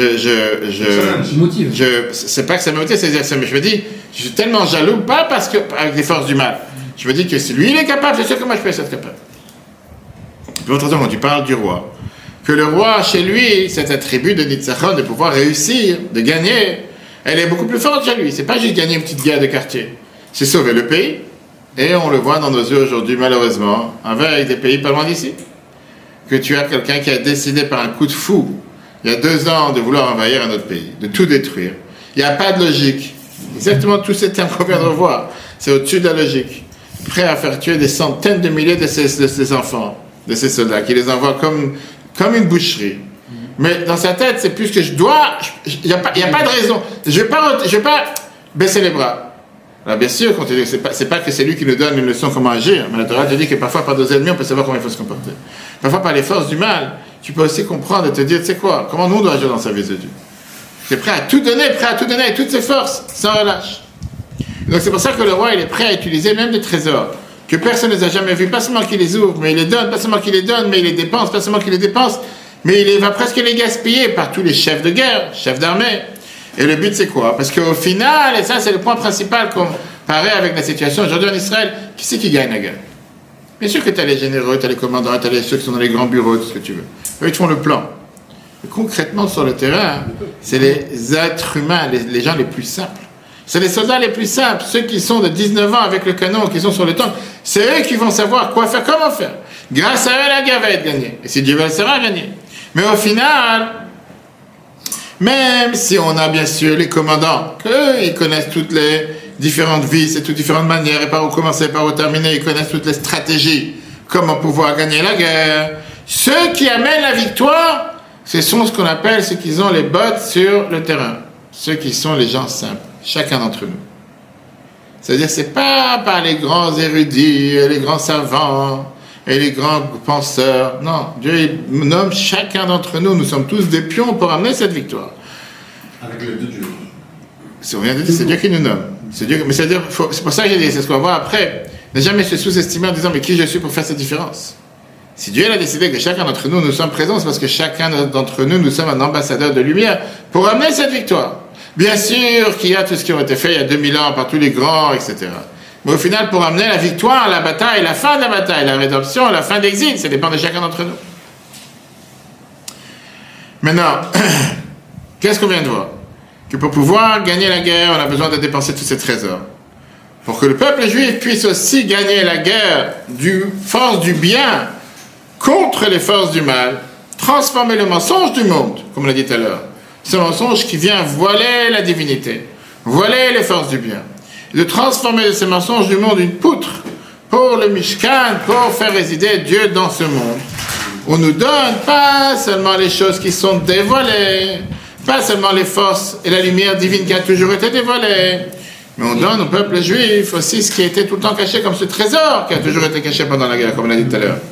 Ça me motive. C'est pas que ça me motive, c'est ça, mais je me dis, je suis tellement jaloux, pas parce que avec les forces du mal. Je me dis que si lui il est capable, c'est sûr que moi je peux être capable. Puis autre chose, quand tu parles du roi, que le roi, chez lui, cet attribut de Nitzachon, de pouvoir réussir, de gagner, elle est beaucoup plus forte chez lui. C'est pas juste gagner une petite guerre de quartier. C'est sauver le pays. Et on le voit dans nos yeux aujourd'hui, malheureusement, avec des pays pas loin d'ici. Que tu as quelqu'un qui a décidé par un coup de fou, il y a 2 ans, de vouloir envahir un autre pays, de tout détruire. Il n'y a pas de logique. Exactement tous ces termes qu'on vient de revoir. C'est au-dessus de la logique. Prêt à faire tuer des centaines de milliers de ses enfants, de ses soldats, qui les envoient comme une boucherie. Mais dans sa tête, c'est plus que je dois... Il n'y a pas de raison. Je vais pas baisser les bras. Alors bien sûr, c'est pas que c'est lui qui nous donne une leçon comment agir, mais la Torah te dit que parfois par nos ennemis, on peut savoir comment il faut se comporter. Parfois par les forces du mal, tu peux aussi comprendre et te dire, tu sais quoi, comment nous on doit agir dans le service de Dieu. Tu es prêt à tout donner avec toutes ses forces, sans relâche. Donc c'est pour ça que le roi, il est prêt à utiliser même des trésors que personne ne les a jamais vus, pas seulement qu'il les ouvre, mais il les donne, pas seulement qu'il les donne, mais il les dépense, pas seulement qu'il les dépense, mais il va presque les gaspiller par tous les chefs de guerre, chefs d'armée. Et le but c'est quoi? Parce qu'au final, et ça c'est le point principal comparé avec la situation aujourd'hui en Israël, qui c'est qui gagne la guerre? Bien sûr que tu as les généraux, tu as les commandants, tu as ceux qui sont dans les grands bureaux, tout ce que tu veux. Eux ils te font le plan. Mais concrètement sur le terrain, c'est les êtres humains, les gens les plus simples. C'est les soldats les plus simples, ceux qui sont de 19 ans avec le canon, qui sont sur le tank. C'est eux qui vont savoir quoi faire, comment faire. Grâce à eux, la guerre va être gagnée. Et si Dieu veut, elle sera gagnée. Mais au final, même si on a bien sûr les commandants, qu'eux, ils connaissent toutes les différentes vices et toutes différentes manières, et par où commencer, par où terminer, ils connaissent toutes les stratégies, comment pouvoir gagner la guerre. Ceux qui amènent la victoire, ce sont ce qu'on appelle ceux qui ont les bottes sur le terrain. Ceux qui sont les gens simples. Chacun d'entre nous. C'est-à-dire, c'est pas par les grands érudits, et les grands savants, et les grands penseurs. Non, Dieu nomme chacun d'entre nous. Nous sommes tous des pions pour amener cette victoire. Avec l'aide de Dieu. C'est rien de dire, c'est Dieu qui nous nomme. C'est pour ça que j'ai dit, c'est ce qu'on va voir après. Ne jamais se sous-estimer en disant, mais qui je suis pour faire cette différence? Si Dieu a décidé que chacun d'entre nous sommes présents, c'est parce que chacun d'entre nous sommes un ambassadeur de lumière pour amener cette victoire. Bien sûr qu'il y a tout ce qui a été fait il y a 2000 ans par tous les grands, etc. Mais au final, pour amener la victoire, la bataille, la fin de la bataille, la rédemption, la fin de l'exil, ça dépend de chacun d'entre nous. Maintenant, qu'est-ce qu'on vient de voir? Que pour pouvoir gagner la guerre, on a besoin de dépenser tous ces trésors. Pour que le peuple juif puisse aussi gagner la guerre du force du bien contre les forces du mal, transformer le mensonge du monde, comme on l'a dit tout à l'heure. Ce mensonge qui vient voiler la divinité, voiler les forces du bien. Et de transformer ce mensonge du monde une poutre pour le Mishkan, pour faire résider Dieu dans ce monde. On nous donne pas seulement les choses qui sont dévoilées, pas seulement les forces et la lumière divine qui a toujours été dévoilée, mais on donne au peuple juif aussi ce qui était tout le temps caché comme ce trésor qui a toujours été caché pendant la guerre, comme on l'a dit tout à l'heure.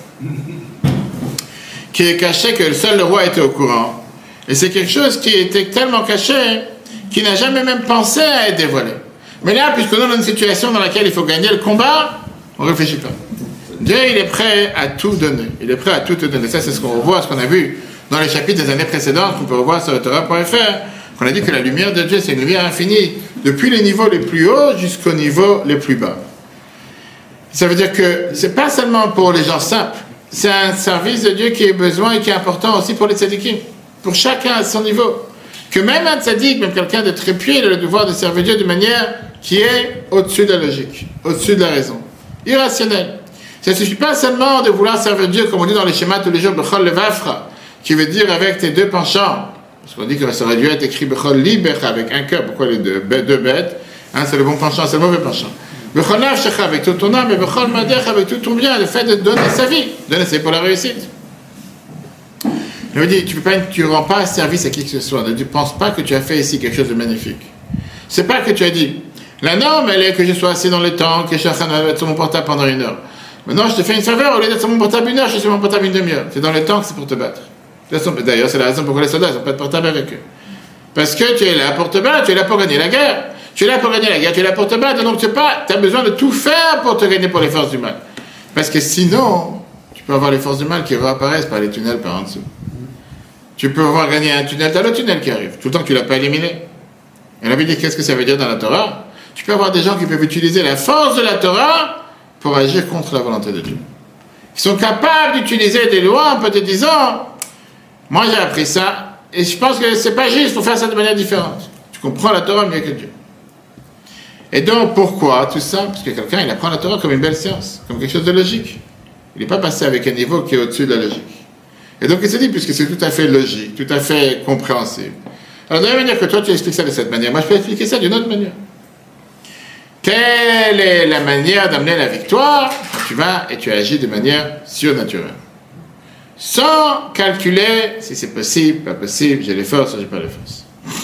Qui est caché que seul le roi était au courant. Et c'est quelque chose qui était tellement caché qu'il n'a jamais même pensé à être dévoilé. Mais là, puisqu'on est dans une situation dans laquelle il faut gagner le combat, on ne réfléchit pas. Dieu, il est prêt à tout donner. Il est prêt à tout te donner. Ça, c'est ce qu'on revoit, ce qu'on a vu dans les chapitres des années précédentes, qu'on peut revoir sur le Torah.fr, qu'on a dit que la lumière de Dieu, c'est une lumière infinie, depuis les niveaux les plus hauts jusqu'aux niveaux les plus bas. Ça veut dire que c'est pas seulement pour les gens simples, c'est un service de Dieu qui est besoin et qui est important aussi pour les tzadikim, pour chacun à son niveau. Que même un tzadik, même quelqu'un de très pieux, il a le devoir de servir Dieu de manière qui est au-dessus de la logique, au-dessus de la raison, irrationnelle. Ça ne suffit pas seulement de vouloir servir Dieu, comme on dit dans les schémas tous les jours, Bechol Levafra, qui veut dire avec tes deux penchants. Parce qu'on dit que ça aurait dû être écrit Bechol Libecha avec un cœur. Pourquoi les deux bêtes? C'est le bon penchant, c'est le mauvais penchant. Bechol Nafshecha avec tout ton âme, et Bechol Madecha avec tout ton bien, le fait de donner sa vie. Donner, c'est pour la réussite. Je veux dire, tu ne rends pas service à qui que ce soit. Ne pense pas que tu as fait ici quelque chose de magnifique. C'est pas que tu as dit, la norme, elle est que je sois assis dans le temps, que je suis en train d'être sur mon portable pendant 1 heure. Maintenant, je te fais une faveur, au lieu d'être sur mon portable 1 heure, je suis sur mon portable 1 demi-heure. C'est dans le temps que c'est pour te battre. D'ailleurs, c'est la raison pourquoi les soldats n'ont pas de portable avec eux. Parce que tu es là pour te battre, tu es là pour gagner la guerre. Tu es là pour gagner la guerre, tu es là pour te battre, donc tu as besoin de tout faire pour te gagner pour les forces du mal. Parce que sinon, tu peux avoir les forces du mal qui réapparaissent par les tunnels par en dessous. Tu peux avoir gagné un tunnel, tu as le tunnel qui arrive, tout le temps que tu ne l'as pas éliminé. Et la Bible dit qu'est-ce que ça veut dire dans la Torah? Tu peux avoir des gens qui peuvent utiliser la force de la Torah pour agir contre la volonté de Dieu. Ils sont capables d'utiliser des lois en te disant, moi j'ai appris ça, et je pense que c'est pas juste, il faut faire ça de manière différente. Tu comprends la Torah mieux que Dieu. Et donc, pourquoi tout ça? Parce que quelqu'un, il apprend la Torah comme une belle science, comme quelque chose de logique. Il n'est pas passé avec un niveau qui est au-dessus de la logique. Et donc, il se dit, puisque c'est tout à fait logique, tout à fait compréhensible. Alors, de la même manière que toi, tu expliques ça de cette manière, moi, je peux expliquer ça d'une autre manière. Quelle est la manière d'amener la victoire? Quand tu vas et tu agis de manière surnaturelle. Sans calculer si c'est possible, pas possible, j'ai les forces ou j'ai pas les forces.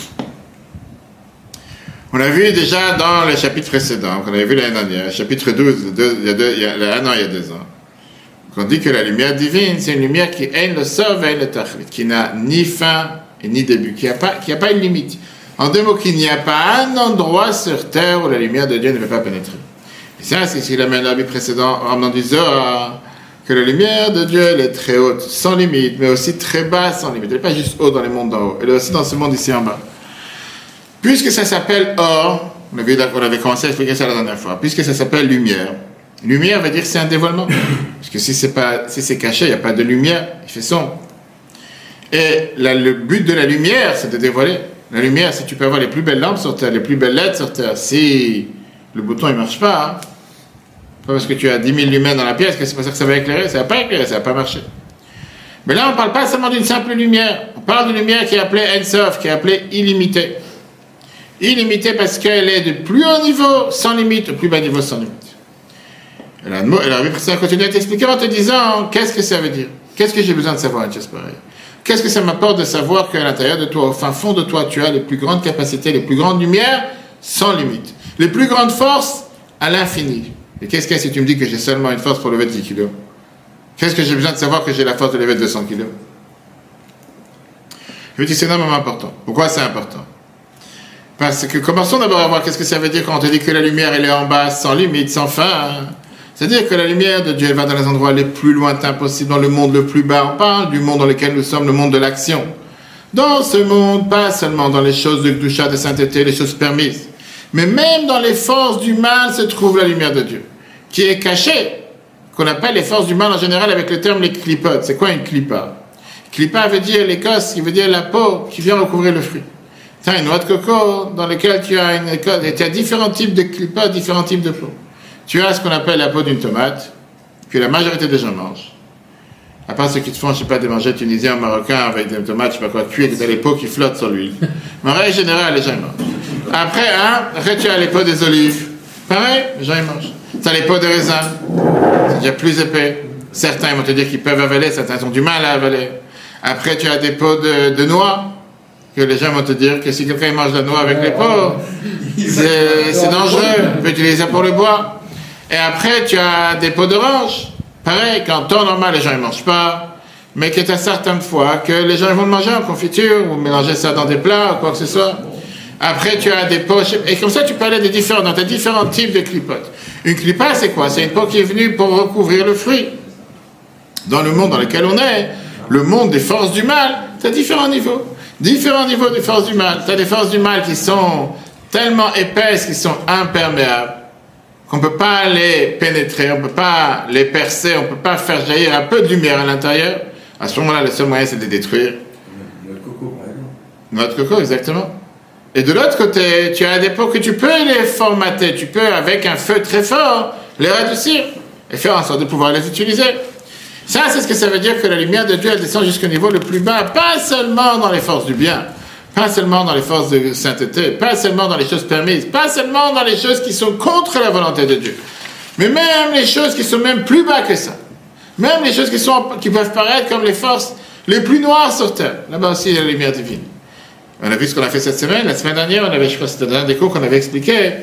On l'a vu déjà dans le chapitre précédent, qu'on avait vu l'année dernière, chapitre 12, il y a 1 an, il y a 2 ans. On dit que la lumière divine, c'est une lumière qui est le sov et le tachlit, qui n'a ni fin et ni début, qui n'a pas une limite. En 2 mots, qu'il n'y a pas un endroit sur terre où la lumière de Dieu ne peut pas pénétrer. Et ça, c'est ce qu'il amène l'habit précédent, en disant que la lumière de Dieu, elle est très haute, sans limite, mais aussi très basse, sans limite. Elle n'est pas juste haute dans les mondes d'en haut, elle est aussi dans ce monde ici en bas. Puisque ça s'appelle or, on avait commencé à expliquer ça la dernière fois, puisque ça s'appelle lumière, lumière veut dire que c'est un dévoilement. Parce que si c'est caché, il n'y a pas de lumière, il fait sombre. Et le but de la lumière, c'est de dévoiler. La lumière, si tu peux avoir les plus belles lampes sur terre, les plus belles LED sur terre, si le bouton ne marche pas, pas parce que tu as 10 000 lumens dans la pièce que c'est pas ça que ça va éclairer, ça va pas éclairer, ça va pas marcher. Mais là, on ne parle pas seulement d'une simple lumière, on parle d'une lumière qui est appelée Ein-Sof, qui est appelée illimitée. Illimitée parce qu'elle est de plus haut niveau, sans limite, au plus bas niveau, sans limite. Et la Bible continue à t'expliquer en te disant, qu'est-ce que ça veut dire? Qu'est-ce que j'ai besoin de savoir une chose pareille? Qu'est-ce que ça m'apporte de savoir qu'à l'intérieur de toi, au fin fond de toi, tu as les plus grandes capacités, les plus grandes lumières, sans limite. Les plus grandes forces, à l'infini. Et qu'est-ce qu'il y a si tu me dis que j'ai seulement une force pour lever 10 kilos? Qu'est-ce que j'ai besoin de savoir que j'ai la force de lever 200 kilos? Je veux dire, c'est énormément important. Pourquoi c'est important? Parce que commençons d'abord à voir qu'est-ce que ça veut dire quand on te dit que la lumière elle est en bas, sans limite, sans fin. C'est-à-dire que la lumière de Dieu elle va dans les endroits les plus lointains possibles, dans le monde le plus bas. On parle du monde dans lequel nous sommes, le monde de l'action. Dans ce monde, pas seulement dans les choses de Gdusha, de sainteté, les choses permises, mais même dans les forces du mal se trouve la lumière de Dieu, qui est cachée, qu'on appelle les forces du mal en général avec le terme les clipotes. C'est quoi une clipa? Clipa veut dire l'écosse, qui veut dire la peau qui vient recouvrir le fruit. Tu as une noix de coco dans laquelle tu as une écosse, et tu as différents types de clipas, différents types de peau. Tu as ce qu'on appelle la peau d'une tomate, que la majorité des gens mangent. À part ceux qui te font, je sais pas, des mangets tunisiens ou marocains avec des tomates, je sais pas quoi, cuites, tu as les peaux qui flottent sur l'huile. Mais en règle générale, les gens mangent. Après, tu as les peaux des olives. Pareil, les gens ils mangent. Tu as les peaux de raisin, c'est déjà plus épais. Certains vont te dire qu'ils peuvent avaler, certains ont du mal à avaler. Après, tu as des peaux de noix, que les gens vont te dire que si quelqu'un mange de la noix avec les peaux, c'est dangereux, on peut utiliser ça pour le bois. Et après, tu as des peaux d'orange. Pareil, qu'en temps normal, les gens ne mangent pas, mais que tu as certaines fois que les gens vont le manger en confiture, ou mélanger ça dans des plats, ou quoi que ce soit. Après, tu as des peaux, et comme ça, tu peux aller dans tes différents types de clipotes. Une clipa, c'est quoi? C'est une peau qui est venue pour recouvrir le fruit. Dans le monde dans lequel on est, le monde des forces du mal, tu as différents niveaux. Différents niveaux de forces du mal. Tu as des forces du mal qui sont tellement épaisses, qui sont imperméables, qu'on ne peut pas les pénétrer, on ne peut pas les percer, on ne peut pas faire jaillir un peu de lumière à l'intérieur. À ce moment-là, le seul moyen, c'est de les détruire. Noix de coco, par exemple. Noix de coco, exactement. Et de l'autre côté, tu as des peaux que tu peux les formater, tu peux, avec un feu très fort, les radoucir et faire en sorte de pouvoir les utiliser. Ça, c'est ce que ça veut dire que la lumière de Dieu, elle descend jusqu'au niveau le plus bas, pas seulement dans les forces du bien, pas seulement dans les forces de sainteté, pas seulement dans les choses permises, pas seulement dans les choses qui sont contre la volonté de Dieu, mais même les choses qui sont même plus bas que ça. Même les choses qui peuvent paraître comme les forces les plus noires sur terre. Là-bas aussi, il y a la lumière divine. On a vu ce qu'on a fait cette semaine. La semaine dernière, on avait, je crois que c'était dans un des cours qu'on avait expliqué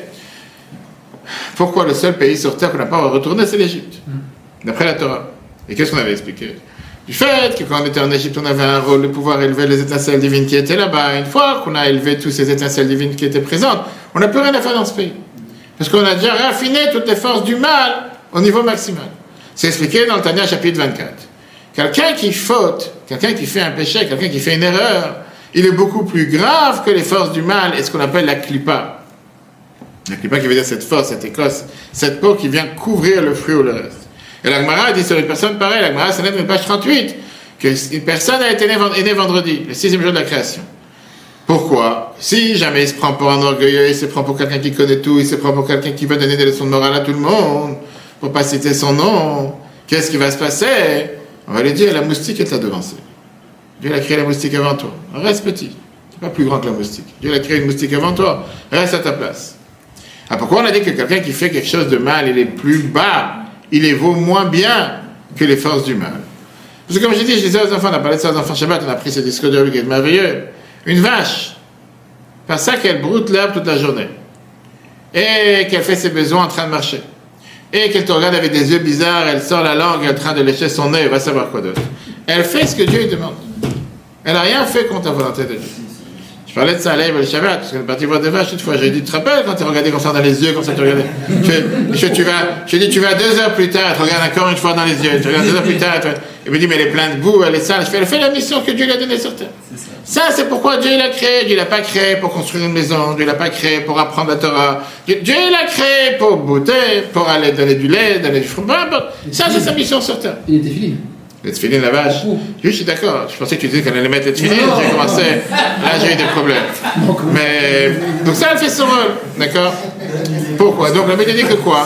pourquoi le seul pays sur terre qu'on n'a pas retourné, c'est l'Égypte, d'après la Torah. Et qu'est-ce qu'on avait expliqué? Du fait que quand on était en Égypte, on avait un rôle de pouvoir élever les étincelles divines qui étaient là-bas. Une fois qu'on a élevé toutes ces étincelles divines qui étaient présentes, on n'a plus rien à faire dans ce pays. Parce qu'on a déjà raffiné toutes les forces du mal au niveau maximal. C'est expliqué dans le Tanya chapitre 24. Quelqu'un qui faute, quelqu'un qui fait un péché, quelqu'un qui fait une erreur, il est beaucoup plus grave que les forces du mal et ce qu'on appelle la clipa. La clipa qui veut dire cette force, cette écosse, cette peau qui vient couvrir le fruit ou le reste. Et la Gemara dit sur une personne pareille, la Gemara, c'est net, page 38, qu'une personne a été née vendredi, le 6e jour de la création. Pourquoi? Si jamais il se prend pour un orgueilleux, il se prend pour quelqu'un qui connaît tout, il se prend pour quelqu'un qui va donner des leçons de morale à tout le monde, pour pas citer son nom, qu'est-ce qui va se passer? On va lui dire, la moustique est à devancer. Dieu a créé la moustique avant toi. Reste petit. C'est pas plus grand que la moustique. Dieu a créé une moustique avant toi. Reste à ta place. Ah, pourquoi on a dit que quelqu'un qui fait quelque chose de mal, il est plus bas, il les vaut moins bien que les forces du mal? Parce que comme je disais aux enfants, on a parlé de ça aux enfants Shabbat, on a pris ce discours de lui qui est merveilleux. Une vache, par ça qu'elle broute l'herbe toute la journée. Et qu'elle fait ses besoins en train de marcher. Et qu'elle te regarde avec des yeux bizarres, elle sort la langue, elle est en train de lécher son nez, elle va savoir quoi d'autre. Elle fait ce que Dieu lui demande. Elle n'a rien fait contre la volonté de Dieu. Je parlais de ça à l'Aïb le Shabbat, parce qu'on est parti voir des vaches une fois. J'ai dit, tu te rappelles quand tu regardais comme ça dans les yeux, comme ça tu regardais? J'ai dit, tu vas 2 heures plus tard, elle te regarde encore une fois dans les yeux. Tu regardes 2 heures plus tard, elle me dit, mais elle est pleine de boue, elle est sale. Je fais, elle fait la mission que Dieu lui a donnée sur terre. Ça, c'est pourquoi Dieu l'a créé. Dieu l'a pas créé pour construire une maison. Dieu l'a pas créé pour apprendre la Torah. Dieu l'a créé pour goûter, pour aller donner du lait, donner du fromage. Ça, c'est sa mission sur terre. Il était fini. Les tefilines, la vache. Je suis d'accord. Je pensais que tu disais qu'on allait mettre les tefilines. J'ai commencé. Là, j'ai eu des problèmes. Mais, donc ça, elle fait son rôle. D'accord? Pourquoi? Donc, la Bible dit que quoi?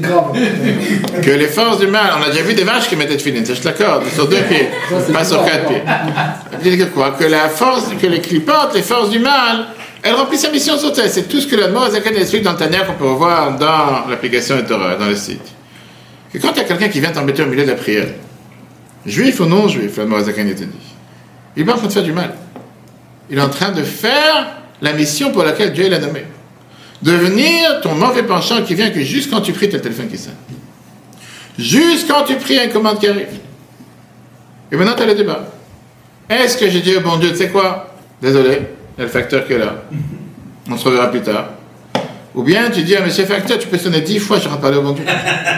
Que les forces du mal, on a déjà vu des vaches qui mettent des tefilines. Ça, je t'accorde. Sur 2 pieds. Pas sur 4 pieds. La Bible dit que quoi? Que la force, que les clipotes, les forces du mal, elles remplissent sa mission sur terre. C'est tout ce que la Noah Zakan explique dans le Tanya qu'on peut revoir dans l'application de Torah, dans le site. Que quand il y a quelqu'un qui vient t'embêter au milieu de la prière, juif ou non juif, la Moazakan était dit. Il est pas en train de faire du mal. Il est en train de faire la mission pour laquelle Dieu l'a nommé. Devenir ton mauvais penchant qui vient que juste quand tu pries, tu as le téléphone qui sonne. Juste quand tu pries, il y a une commande qui arrive. Et maintenant, tu as le débat. Est-ce que j'ai dit au bon Dieu, tu sais quoi? Désolé, il y a le facteur qui est là. on se reverra plus tard. Ou bien tu dis à monsieur facteur, tu peux sonner 10 fois, je ne rentre pas le bon Dieu.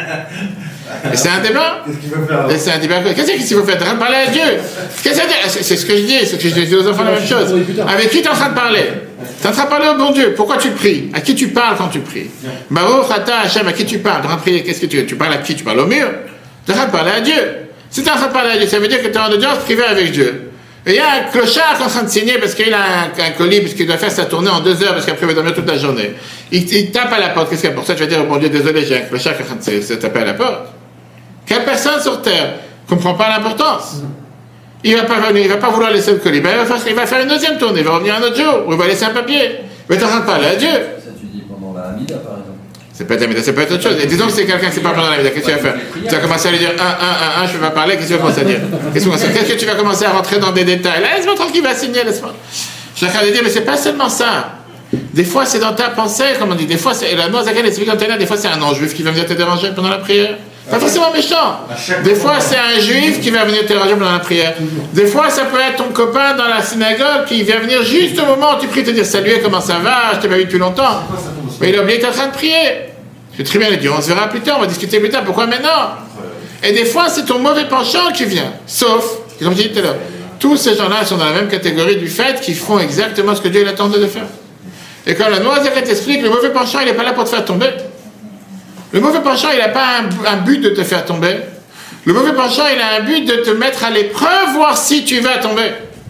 Et c'est un débat. Qu'est-ce qu'il faut faire? Et c'est un débat. Qu'est-ce qu'il faut faire? Tu es en train de parler à Dieu. Qu'est-ce que c'est ce que je dis, c'est ce que je dis aux enfants la même chose. Avec qui tu es en train de parler? Tu es en train de parler au bon Dieu. Pourquoi tu pries? À qui tu parles quand tu pries? Baruch Ata Hashem, à qui tu parles? Tu es en train de prier, qu'est-ce que tu parles à qui? Tu parles au mur? Tu es en train de parler à Dieu. Si tu es en train de parler à Dieu, ça veut dire que tu es en audience privée avec Dieu. Et il y a un clochard qui est en train de signer parce qu'il a un colis, parce qu'il doit faire sa tournée en 2 heures, parce qu'après il va dormir toute la journée. Il tape à la porte. Qu'est-ce qu'il y a pour ça? Tu vas dire, oh bon Dieu, désolé, j'ai un clochard qui est en train de se taper à la porte. Quelle personne sur terre ne comprend pas l'importance? Il ne va pas venir, il ne va pas vouloir laisser le colis. Ben, il va faire une deuxième tournée, il va revenir un autre jour, ou il va laisser un papier. Mais tu es en train de parler à Dieu. Ça, tu dis pendant la Hamida, par exemple. C'est pas Hamida, c'est pas autre chose. Et disons que c'est quelqu'un qui ne sait pas pendant la Hamida, qu'est-ce que tu vas faire? Tu vas commencer à lui dire 1, je ne peux pas parler, qu'est-ce que tu vas commencer à dire? Qu'est-ce que tu vas commencer à rentrer dans des détails? Là, laisse-moi tranquille, va signer, laisse-moi. Je suis en train de dire, mais c'est pas seulement ça. Des fois, c'est dans ta pensée, comme on dit. Des fois, et la noix Zaken explique comme des fois, c'est un non-juif qui va venir te déranger pendant la prière. Pas forcément méchant. Des fois, c'est un juif qui va venir te déranger pendant la prière. Des fois, ça peut être ton copain dans la synagogue qui vient venir juste au moment où tu pries te dire salut, comment ça va, je t'ai pas vu depuis longtemps. Mais il a oublié que tu es en train de prier. Je vais très bien le dire, on se verra plus tard, on va discuter plus tard, pourquoi maintenant? Et des fois, c'est ton mauvais penchant qui vient. Sauf, comme je disais tout à l'heure, tous ces gens-là sont dans la même catégorie du fait qu'ils font exactement ce que Dieu il attendait de faire. Et quand la Noa Zaken t'explique, le mauvais penchant, il n'est pas là pour te faire tomber. Le mauvais penchant, il n'a pas un but de te faire tomber. Le mauvais penchant, il a un but de te mettre à l'épreuve, voir si tu vas tomber.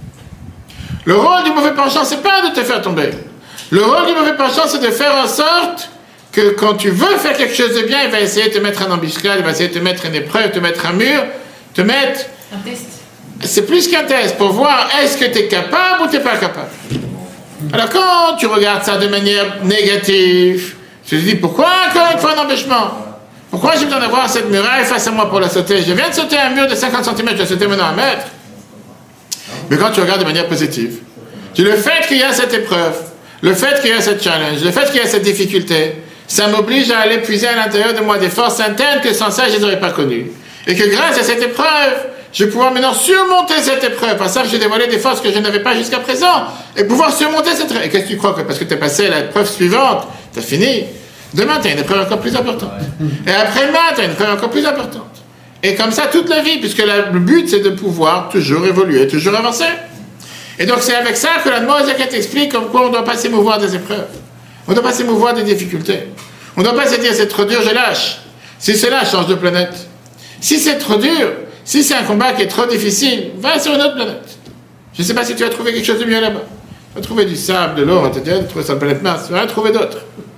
Le rôle du mauvais penchant, c'est pas de te faire tomber. Le rôle du mauvais penchant, c'est de faire en sorte que quand tu veux faire quelque chose de bien, il va essayer de te mettre en embuscade, il va essayer de te mettre une épreuve, te mettre un mur, te mettre... Un test. C'est plus qu'un test pour voir est-ce que tu es capable ou tu n'es pas capable. Alors quand tu regardes ça de manière négative, tu te dis pourquoi encore une fois un empêchement? Pourquoi j'ai besoin d'avoir cette muraille face à moi pour la sauter? Je viens de sauter un mur de 50 cm, je vais sauter maintenant 1 mètre. Mais quand tu regardes de manière positive, le fait qu'il y a cette épreuve, le fait qu'il y a cette challenge, le fait qu'il y a cette difficulté, ça m'oblige à aller puiser à l'intérieur de moi des forces internes que sans ça je les aurais pas connues. Et que grâce à cette épreuve, je vais pouvoir maintenant surmonter cette épreuve. Par ça, j'ai dévoilé des forces que je n'avais pas jusqu'à présent. Et pouvoir surmonter cette épreuve. Et qu'est-ce que tu crois que parce que tu es passé à l'épreuve suivante, tu as fini. Demain, tu as une épreuve encore plus importante. Et après-demain, tu as une épreuve encore plus importante. Et comme ça, toute la vie, puisque le but, c'est de pouvoir toujours évoluer, toujours avancer. Et donc, c'est avec ça que la Noa Zaken t'explique comme quoi on ne doit pas s'émouvoir des épreuves. On ne doit pas s'émouvoir des difficultés. On ne doit pas se dire, c'est trop dur, je lâche. Si c'est là, change de planète. Si c'est trop dur, si c'est un combat qui est trop difficile, va sur une autre planète. Je ne sais pas si tu vas trouver quelque chose de mieux là-bas. Tu vas trouver du sable, de l'eau, on va te dire, tu vas trouver sur une planète Mars, tu vas trouver d'autres.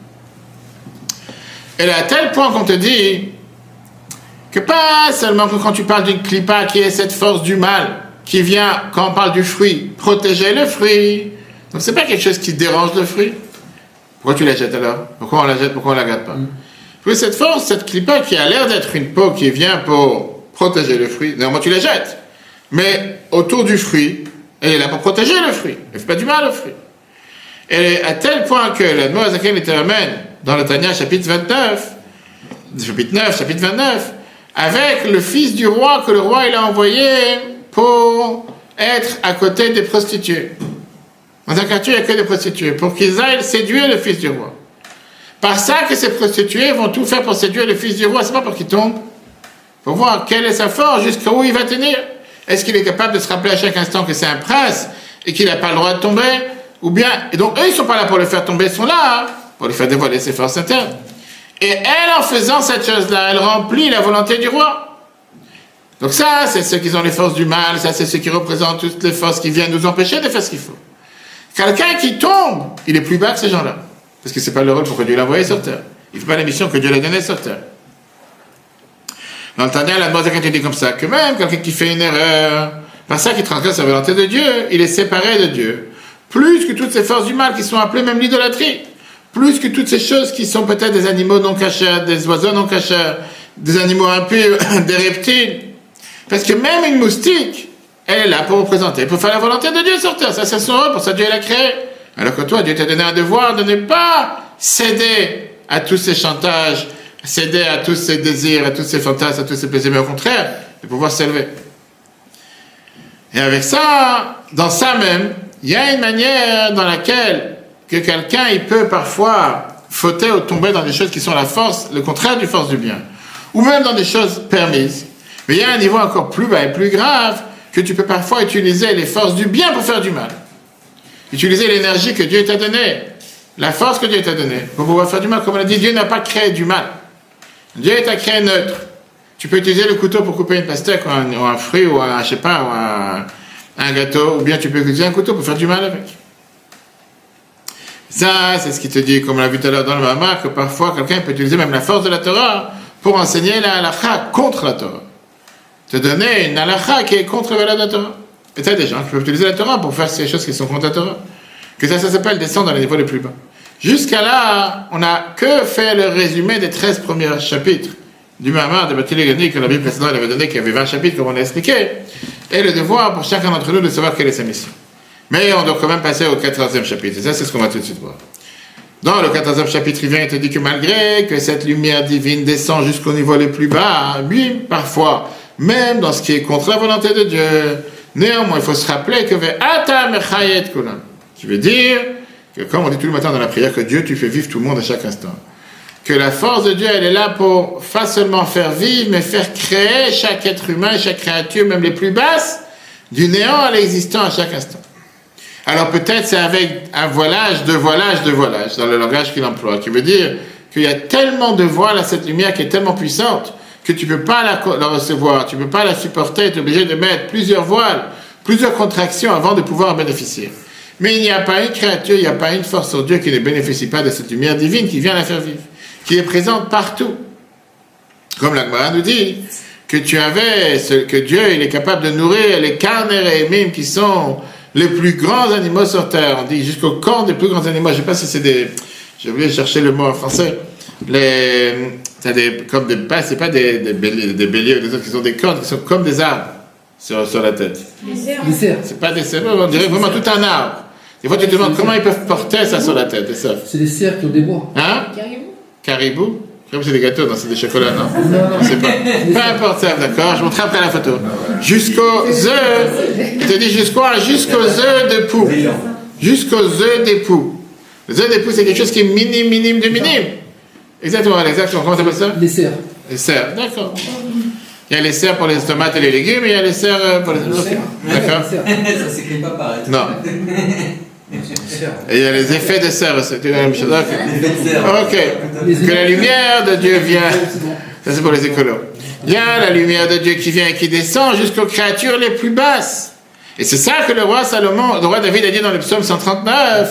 Et là, à tel point qu'on te dit que pas seulement que quand tu parles d'une clipa qui est cette force du mal, qui vient, quand on parle du fruit, protéger le fruit. Donc c'est pas quelque chose qui dérange le fruit. Pourquoi tu la jettes alors? Pourquoi on la jette? Pourquoi on la garde pas? Cette force, cette clipa qui a l'air d'être une peau qui vient pour protéger le fruit, néanmoins tu la jettes. Mais autour du fruit, elle est là pour protéger le fruit. Elle ne fait pas du mal au fruit. Et à tel point que la Noa Zaken te ramène dans le Tanya chapitre 29, chapitre 29, avec le fils du roi que le roi il a envoyé pour être à côté des prostituées. Dans un quartier, il n'y a que des prostituées, pour qu'ils aillent séduire le fils du roi. Par ça que ces prostituées vont tout faire pour séduire le fils du roi, c'est pas pour qu'il tombe. Pour voir quelle est sa force, jusqu'où il va tenir. Est-ce qu'il est capable de se rappeler à chaque instant que c'est un prince et qu'il n'a pas le droit de tomber? Ou bien, et donc eux ils ne sont pas là pour le faire tomber, ils sont là pour lui faire dévoiler ses forces internes. Et elle, en faisant cette chose-là, elle remplit la volonté du roi. Donc ça, c'est ceux qui ont les forces du mal, ça c'est ceux qui représentent toutes les forces qui viennent nous empêcher de faire ce qu'il faut. Quelqu'un qui tombe, il est plus bas que ces gens-là. Parce que ce n'est pas le rôle pour que Dieu l'a envoyé sur terre. Il ne fait pas la mission que Dieu l'a donnée sur terre. Dans le Tanya, la Noa Zaken te dit comme ça, que même quelqu'un qui fait une erreur, par ça qui transgresse la volonté de Dieu, il est séparé de Dieu. Plus que toutes ces forces du mal qui sont appelées même l'idolâtrie. Plus que toutes ces choses qui sont peut-être des animaux non cachés, des oiseaux non cachés, des animaux impurs, des reptiles. Parce que même une moustique, elle est là pour représenter, pour faire la volonté de Dieu sur terre. Ça, c'est son rôle, pour ça Dieu l'a créé. Alors que toi, Dieu t'a donné un devoir de ne pas céder à tous ces chantages, céder à tous ces désirs, à tous ces fantasmes, à tous ces plaisirs, mais au contraire, de pouvoir s'élever. Et avec ça, dans ça même, il y a une manière dans laquelle que quelqu'un, il peut parfois fauter ou tomber dans des choses qui sont la force, le contraire du force du bien, ou même dans des choses permises. Mais il y a un niveau encore plus bas et plus grave, que tu peux parfois utiliser les forces du bien pour faire du mal. Utiliser l'énergie que Dieu t'a donnée, la force que Dieu t'a donnée, pour pouvoir faire du mal. Comme on a dit, Dieu n'a pas créé du mal. Dieu t'a créé neutre. Tu peux utiliser le couteau pour couper une pastèque, ou un fruit, ou un, je sais pas, ou un gâteau, ou bien tu peux utiliser un couteau pour faire du mal avec. Ça, c'est ce qui te dit, comme on l'a vu tout à l'heure dans le Mahama, que parfois quelqu'un peut utiliser même la force de la Torah pour enseigner la halakha contre la Torah. Te donner une halakha qui est contre la valeur de la Torah. Et tu as des gens qui peuvent utiliser la Torah pour faire ces choses qui sont contre la Torah. Que ça s'appelle descendre dans les niveaux les plus bas. Jusqu'à là, on n'a que fait le résumé des 13 premiers chapitres du Mahama de Batilé que la Bible précédente avait donné, qu'il y avait 20 chapitres, comme on a expliqué. Et le devoir pour chacun d'entre nous de savoir quelle est sa mission. Mais on doit quand même passer au 14e chapitre. Et ça, c'est ce qu'on va tout de suite voir. Dans le 14e chapitre, il vient et te dit que malgré que cette lumière divine descend jusqu'au niveau les plus bas, oui, parfois, même dans ce qui est contre la volonté de Dieu, néanmoins, il faut se rappeler que ve'ata mechayet kulam, qui veut dire que, comme on dit tout le matin dans la prière, que Dieu, tu fais vivre tout le monde à chaque instant. Que la force de Dieu, elle est là pour pas seulement faire vivre, mais faire créer chaque être humain, chaque créature, même les plus basses, du néant à l'existant à chaque instant. Alors peut-être c'est avec un voilage, deux voilages, dans le langage qu'il emploie, qui veut dire qu'il y a tellement de voiles à cette lumière qui est tellement puissante que tu ne peux pas la recevoir, tu ne peux pas la supporter, tu es obligé de mettre plusieurs voiles, plusieurs contractions avant de pouvoir en bénéficier. Mais il n'y a pas une créature, il n'y a pas une force en Dieu qui ne bénéficie pas de cette lumière divine qui vient la faire vivre, qui est présente partout. Comme la Gemara nous dit, que que Dieu il est capable de nourrir les carnérémim qui sont les plus grands animaux sur terre. On dit jusqu'au corps des plus grands animaux. Je ne sais pas si c'est des... J'ai oublié de chercher le mot en français. C'est pas des béliers ou des autres qui sont des cornes, qui sont comme des arbres sur la tête. Des cerfs. C'est pas des cerfs, on dirait vraiment tout un arbre. Des fois tu te demandes comment ils peuvent porter ça sur la tête, des cerfs. C'est des cerfs qui ont des bois. Hein? Caribou? Comme c'est des gâteaux, non, c'est des chocolats, non? Non. C'est pas. Peu importe ça, d'accord? Je montrerai après la photo. Jusqu'aux œufs, il te dit jusqu'aux œufs de poux. Jusqu'aux œufs des poux. Les œufs des poux, c'est quelque chose qui est minime de minime. Exactement. Comment t'appelles ça? Les cerfs. Les cerfs, d'accord. Il y a les cerfs pour les tomates et les légumes, et il y a les cerfs pour les... D'accord? Ça s'écrit pas pareil. Non. Et il y a les effets de serre, c'est la même chose. Ok. Que la lumière de Dieu vient. Ça c'est pour les écolos. Il y a la lumière de Dieu qui vient et qui descend jusqu'aux créatures les plus basses. Et c'est ça que le roi Salomon, le roi David a dit dans le psaume 139.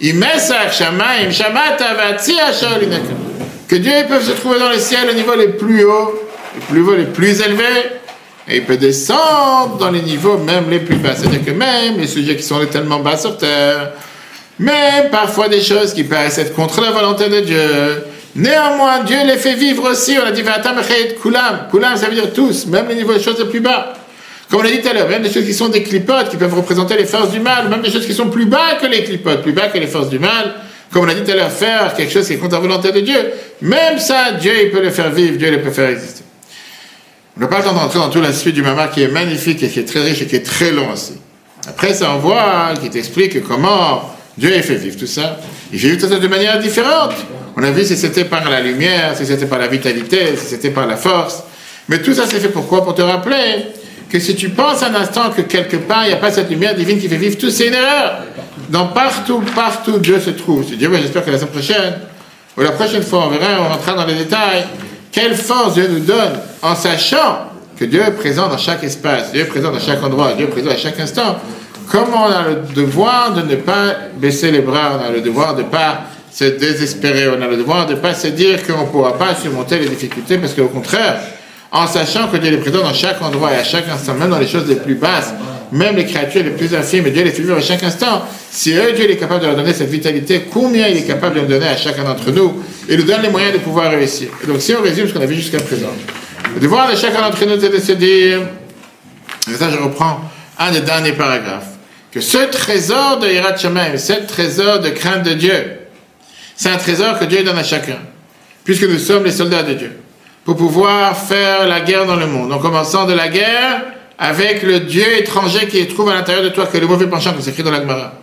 Que Dieu peut se trouver dans le ciel au niveau les plus hauts, les plus élevés. Et il peut descendre dans les niveaux même les plus bas. C'est-à-dire que même les sujets qui sont tellement bas sur terre, même parfois des choses qui paraissent être contre la volonté de Dieu, néanmoins Dieu les fait vivre aussi. On a dit V'atam echayet kulam. Kulam, ça veut dire tous, même les niveaux des choses les plus bas. Comme on a dit tout à l'heure, même des choses qui sont des clipotes, qui peuvent représenter les forces du mal, même des choses qui sont plus bas que les clipotes, plus bas que les forces du mal, comme on a dit tout à l'heure, faire quelque chose qui est contre la volonté de Dieu, même ça, Dieu il peut le faire vivre, Dieu le peut faire exister. On n'a pas le temps d'entrer dans toute la suite du Mahama qui est magnifique et qui est très riche et qui est très long aussi. Après ça, on voit qui t'explique comment Dieu a fait vivre tout ça. Il fait vivre tout ça de manière différente. On a vu si c'était par la lumière, si c'était par la vitalité, si c'était par la force. Mais tout ça c'est fait pourquoi? Pour te rappeler que si tu penses un instant que quelque part il n'y a pas cette lumière divine qui fait vivre tout, c'est une erreur. Dans partout Dieu se trouve. Je dis, ouais, j'espère que la semaine prochaine, ou la prochaine fois, on verra, on rentrera dans les détails. Quelle force Dieu nous donne en sachant que Dieu est présent dans chaque espace, Dieu est présent dans chaque endroit, Dieu est présent à chaque instant. Comment on a le devoir de ne pas baisser les bras, on a le devoir de ne pas se désespérer, on a le devoir de ne pas se dire qu'on ne pourra pas surmonter les difficultés, parce qu'au contraire, en sachant que Dieu est présent dans chaque endroit et à chaque instant, même dans les choses les plus basses, même les créatures les plus infimes, Dieu les fait vivre à chaque instant. Si Dieu est capable de leur donner cette vitalité, combien il est capable de nous donner à chacun d'entre nous et nous donne les moyens de pouvoir réussir. Et donc si on résume ce qu'on a vu jusqu'à présent, le devoir de chacun d'entre nous c'est de se dire, et ça je reprends un des derniers paragraphes, que ce trésor de Yirat Shamayim, ce trésor de crainte de Dieu, c'est un trésor que Dieu donne à chacun, puisque nous sommes les soldats de Dieu, pour pouvoir faire la guerre dans le monde, en commençant de la guerre avec le Dieu étranger qui se trouve à l'intérieur de toi, que le mauvais penchant, comme c'est écrit dans la Gemara.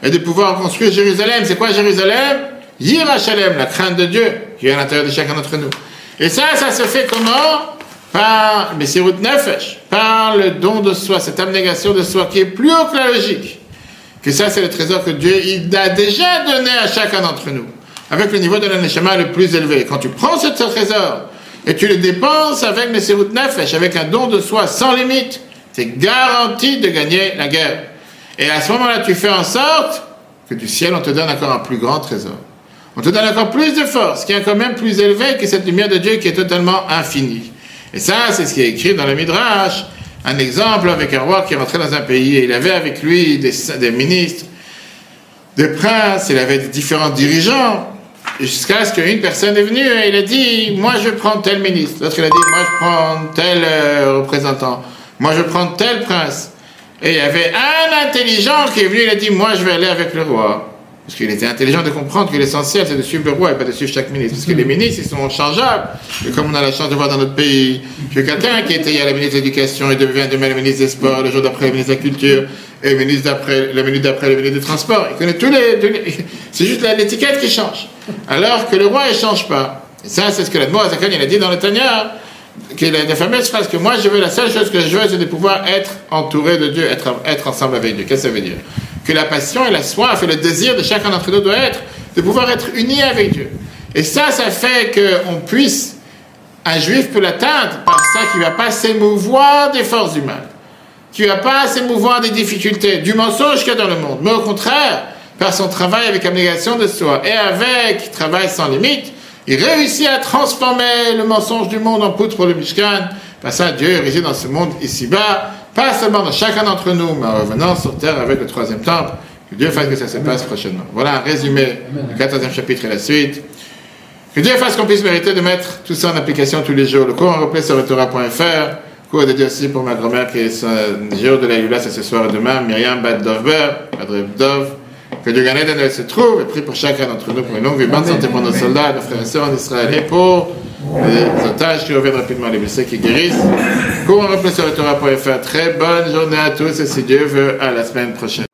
et de pouvoir construire Jérusalem. C'est quoi Jérusalem? Yira Shalem, la crainte de Dieu, qui est à l'intérieur de chacun d'entre nous. Et ça se fait comment? Par Messirut Nefesh, par le don de soi, cette abnégation de soi qui est plus haut que la logique. Que ça, c'est le trésor que Dieu il a déjà donné à chacun d'entre nous, avec le niveau de l'aneshama le plus élevé. Quand tu prends ce trésor et tu le dépenses avec Messirut Nefesh, avec un don de soi sans limite, c'est garanti de gagner la guerre. Et à ce moment-là, tu fais en sorte que du ciel, on te donne encore un plus grand trésor. On te donne encore plus de force, qui est quand même plus élevé que cette lumière de Dieu qui est totalement infinie. Et ça, c'est ce qui est écrit dans le Midrash. Un exemple avec un roi qui rentrait dans un pays et il avait avec lui des ministres, des princes, il avait différents dirigeants, jusqu'à ce qu'une personne est venue et il a dit « Moi, je prends tel ministre ». L'autre, il a dit « Moi, je prends tel représentant. Moi, je prends tel prince ». Et il y avait un intelligent qui est venu, il a dit « Moi, je vais aller avec le roi ». Parce qu'il était intelligent de comprendre que l'essentiel, c'est de suivre le roi et pas de suivre chaque ministre. Parce que les ministres, ils sont changeables. Et comme on a la chance de voir dans notre pays que quelqu'un qui était hier le ministre de l'Éducation, il devient demain le ministre des Sports, le jour d'après le ministre de la Culture, et le minute d'après le ministre des Transports. Il connaît tous les c'est juste l'étiquette qui change. Alors que le roi, il ne change pas. Et ça, c'est ce que l'Admor Azakan, il a dit dans le Tanya, qu'il a une fameuse phrase que moi, la seule chose que je veux, c'est de pouvoir être entouré de Dieu, être ensemble avec Dieu. Qu'est-ce que ça veut dire? Que la passion et la soif et le désir de chacun d'entre nous doit être de pouvoir être unis avec Dieu. Et ça fait qu'on puisse, un juif peut l'atteindre par ça qu'il ne va pas s'émouvoir des forces du mal, qu'il ne va pas s'émouvoir des difficultés, du mensonge qu'il y a dans le monde, mais au contraire, par son travail avec abnégation de soi et avec travail sans limite, il réussit à transformer le mensonge du monde en poudre pour le Mishkan. Par ça, Dieu réside dans ce monde ici-bas, pas seulement dans chacun d'entre nous, mais en revenant sur terre avec le troisième temple. Que Dieu fasse que ça se passe prochainement. Voilà un résumé du 14e chapitre et la suite. Que Dieu fasse qu'on puisse mériter de mettre tout ça en application tous les jours. Le cours en replay sur Torah.fr. Cours dédié aussi pour ma grand-mère qui est le jour de la Yula, c'est ce soir et demain. Myriam Bad-Dovber, Padre Dov. Que Dieu Gan Eden se trouve et prie pour chacun d'entre nous pour une longue vie, bonne santé pour nos soldats, nos frères et sœurs en Israël et pour les otages qui reviennent rapidement, les blessés qui guérissent. Cours en replay sur Torah.fr. Très bonne journée à tous et si Dieu veut, à la semaine prochaine.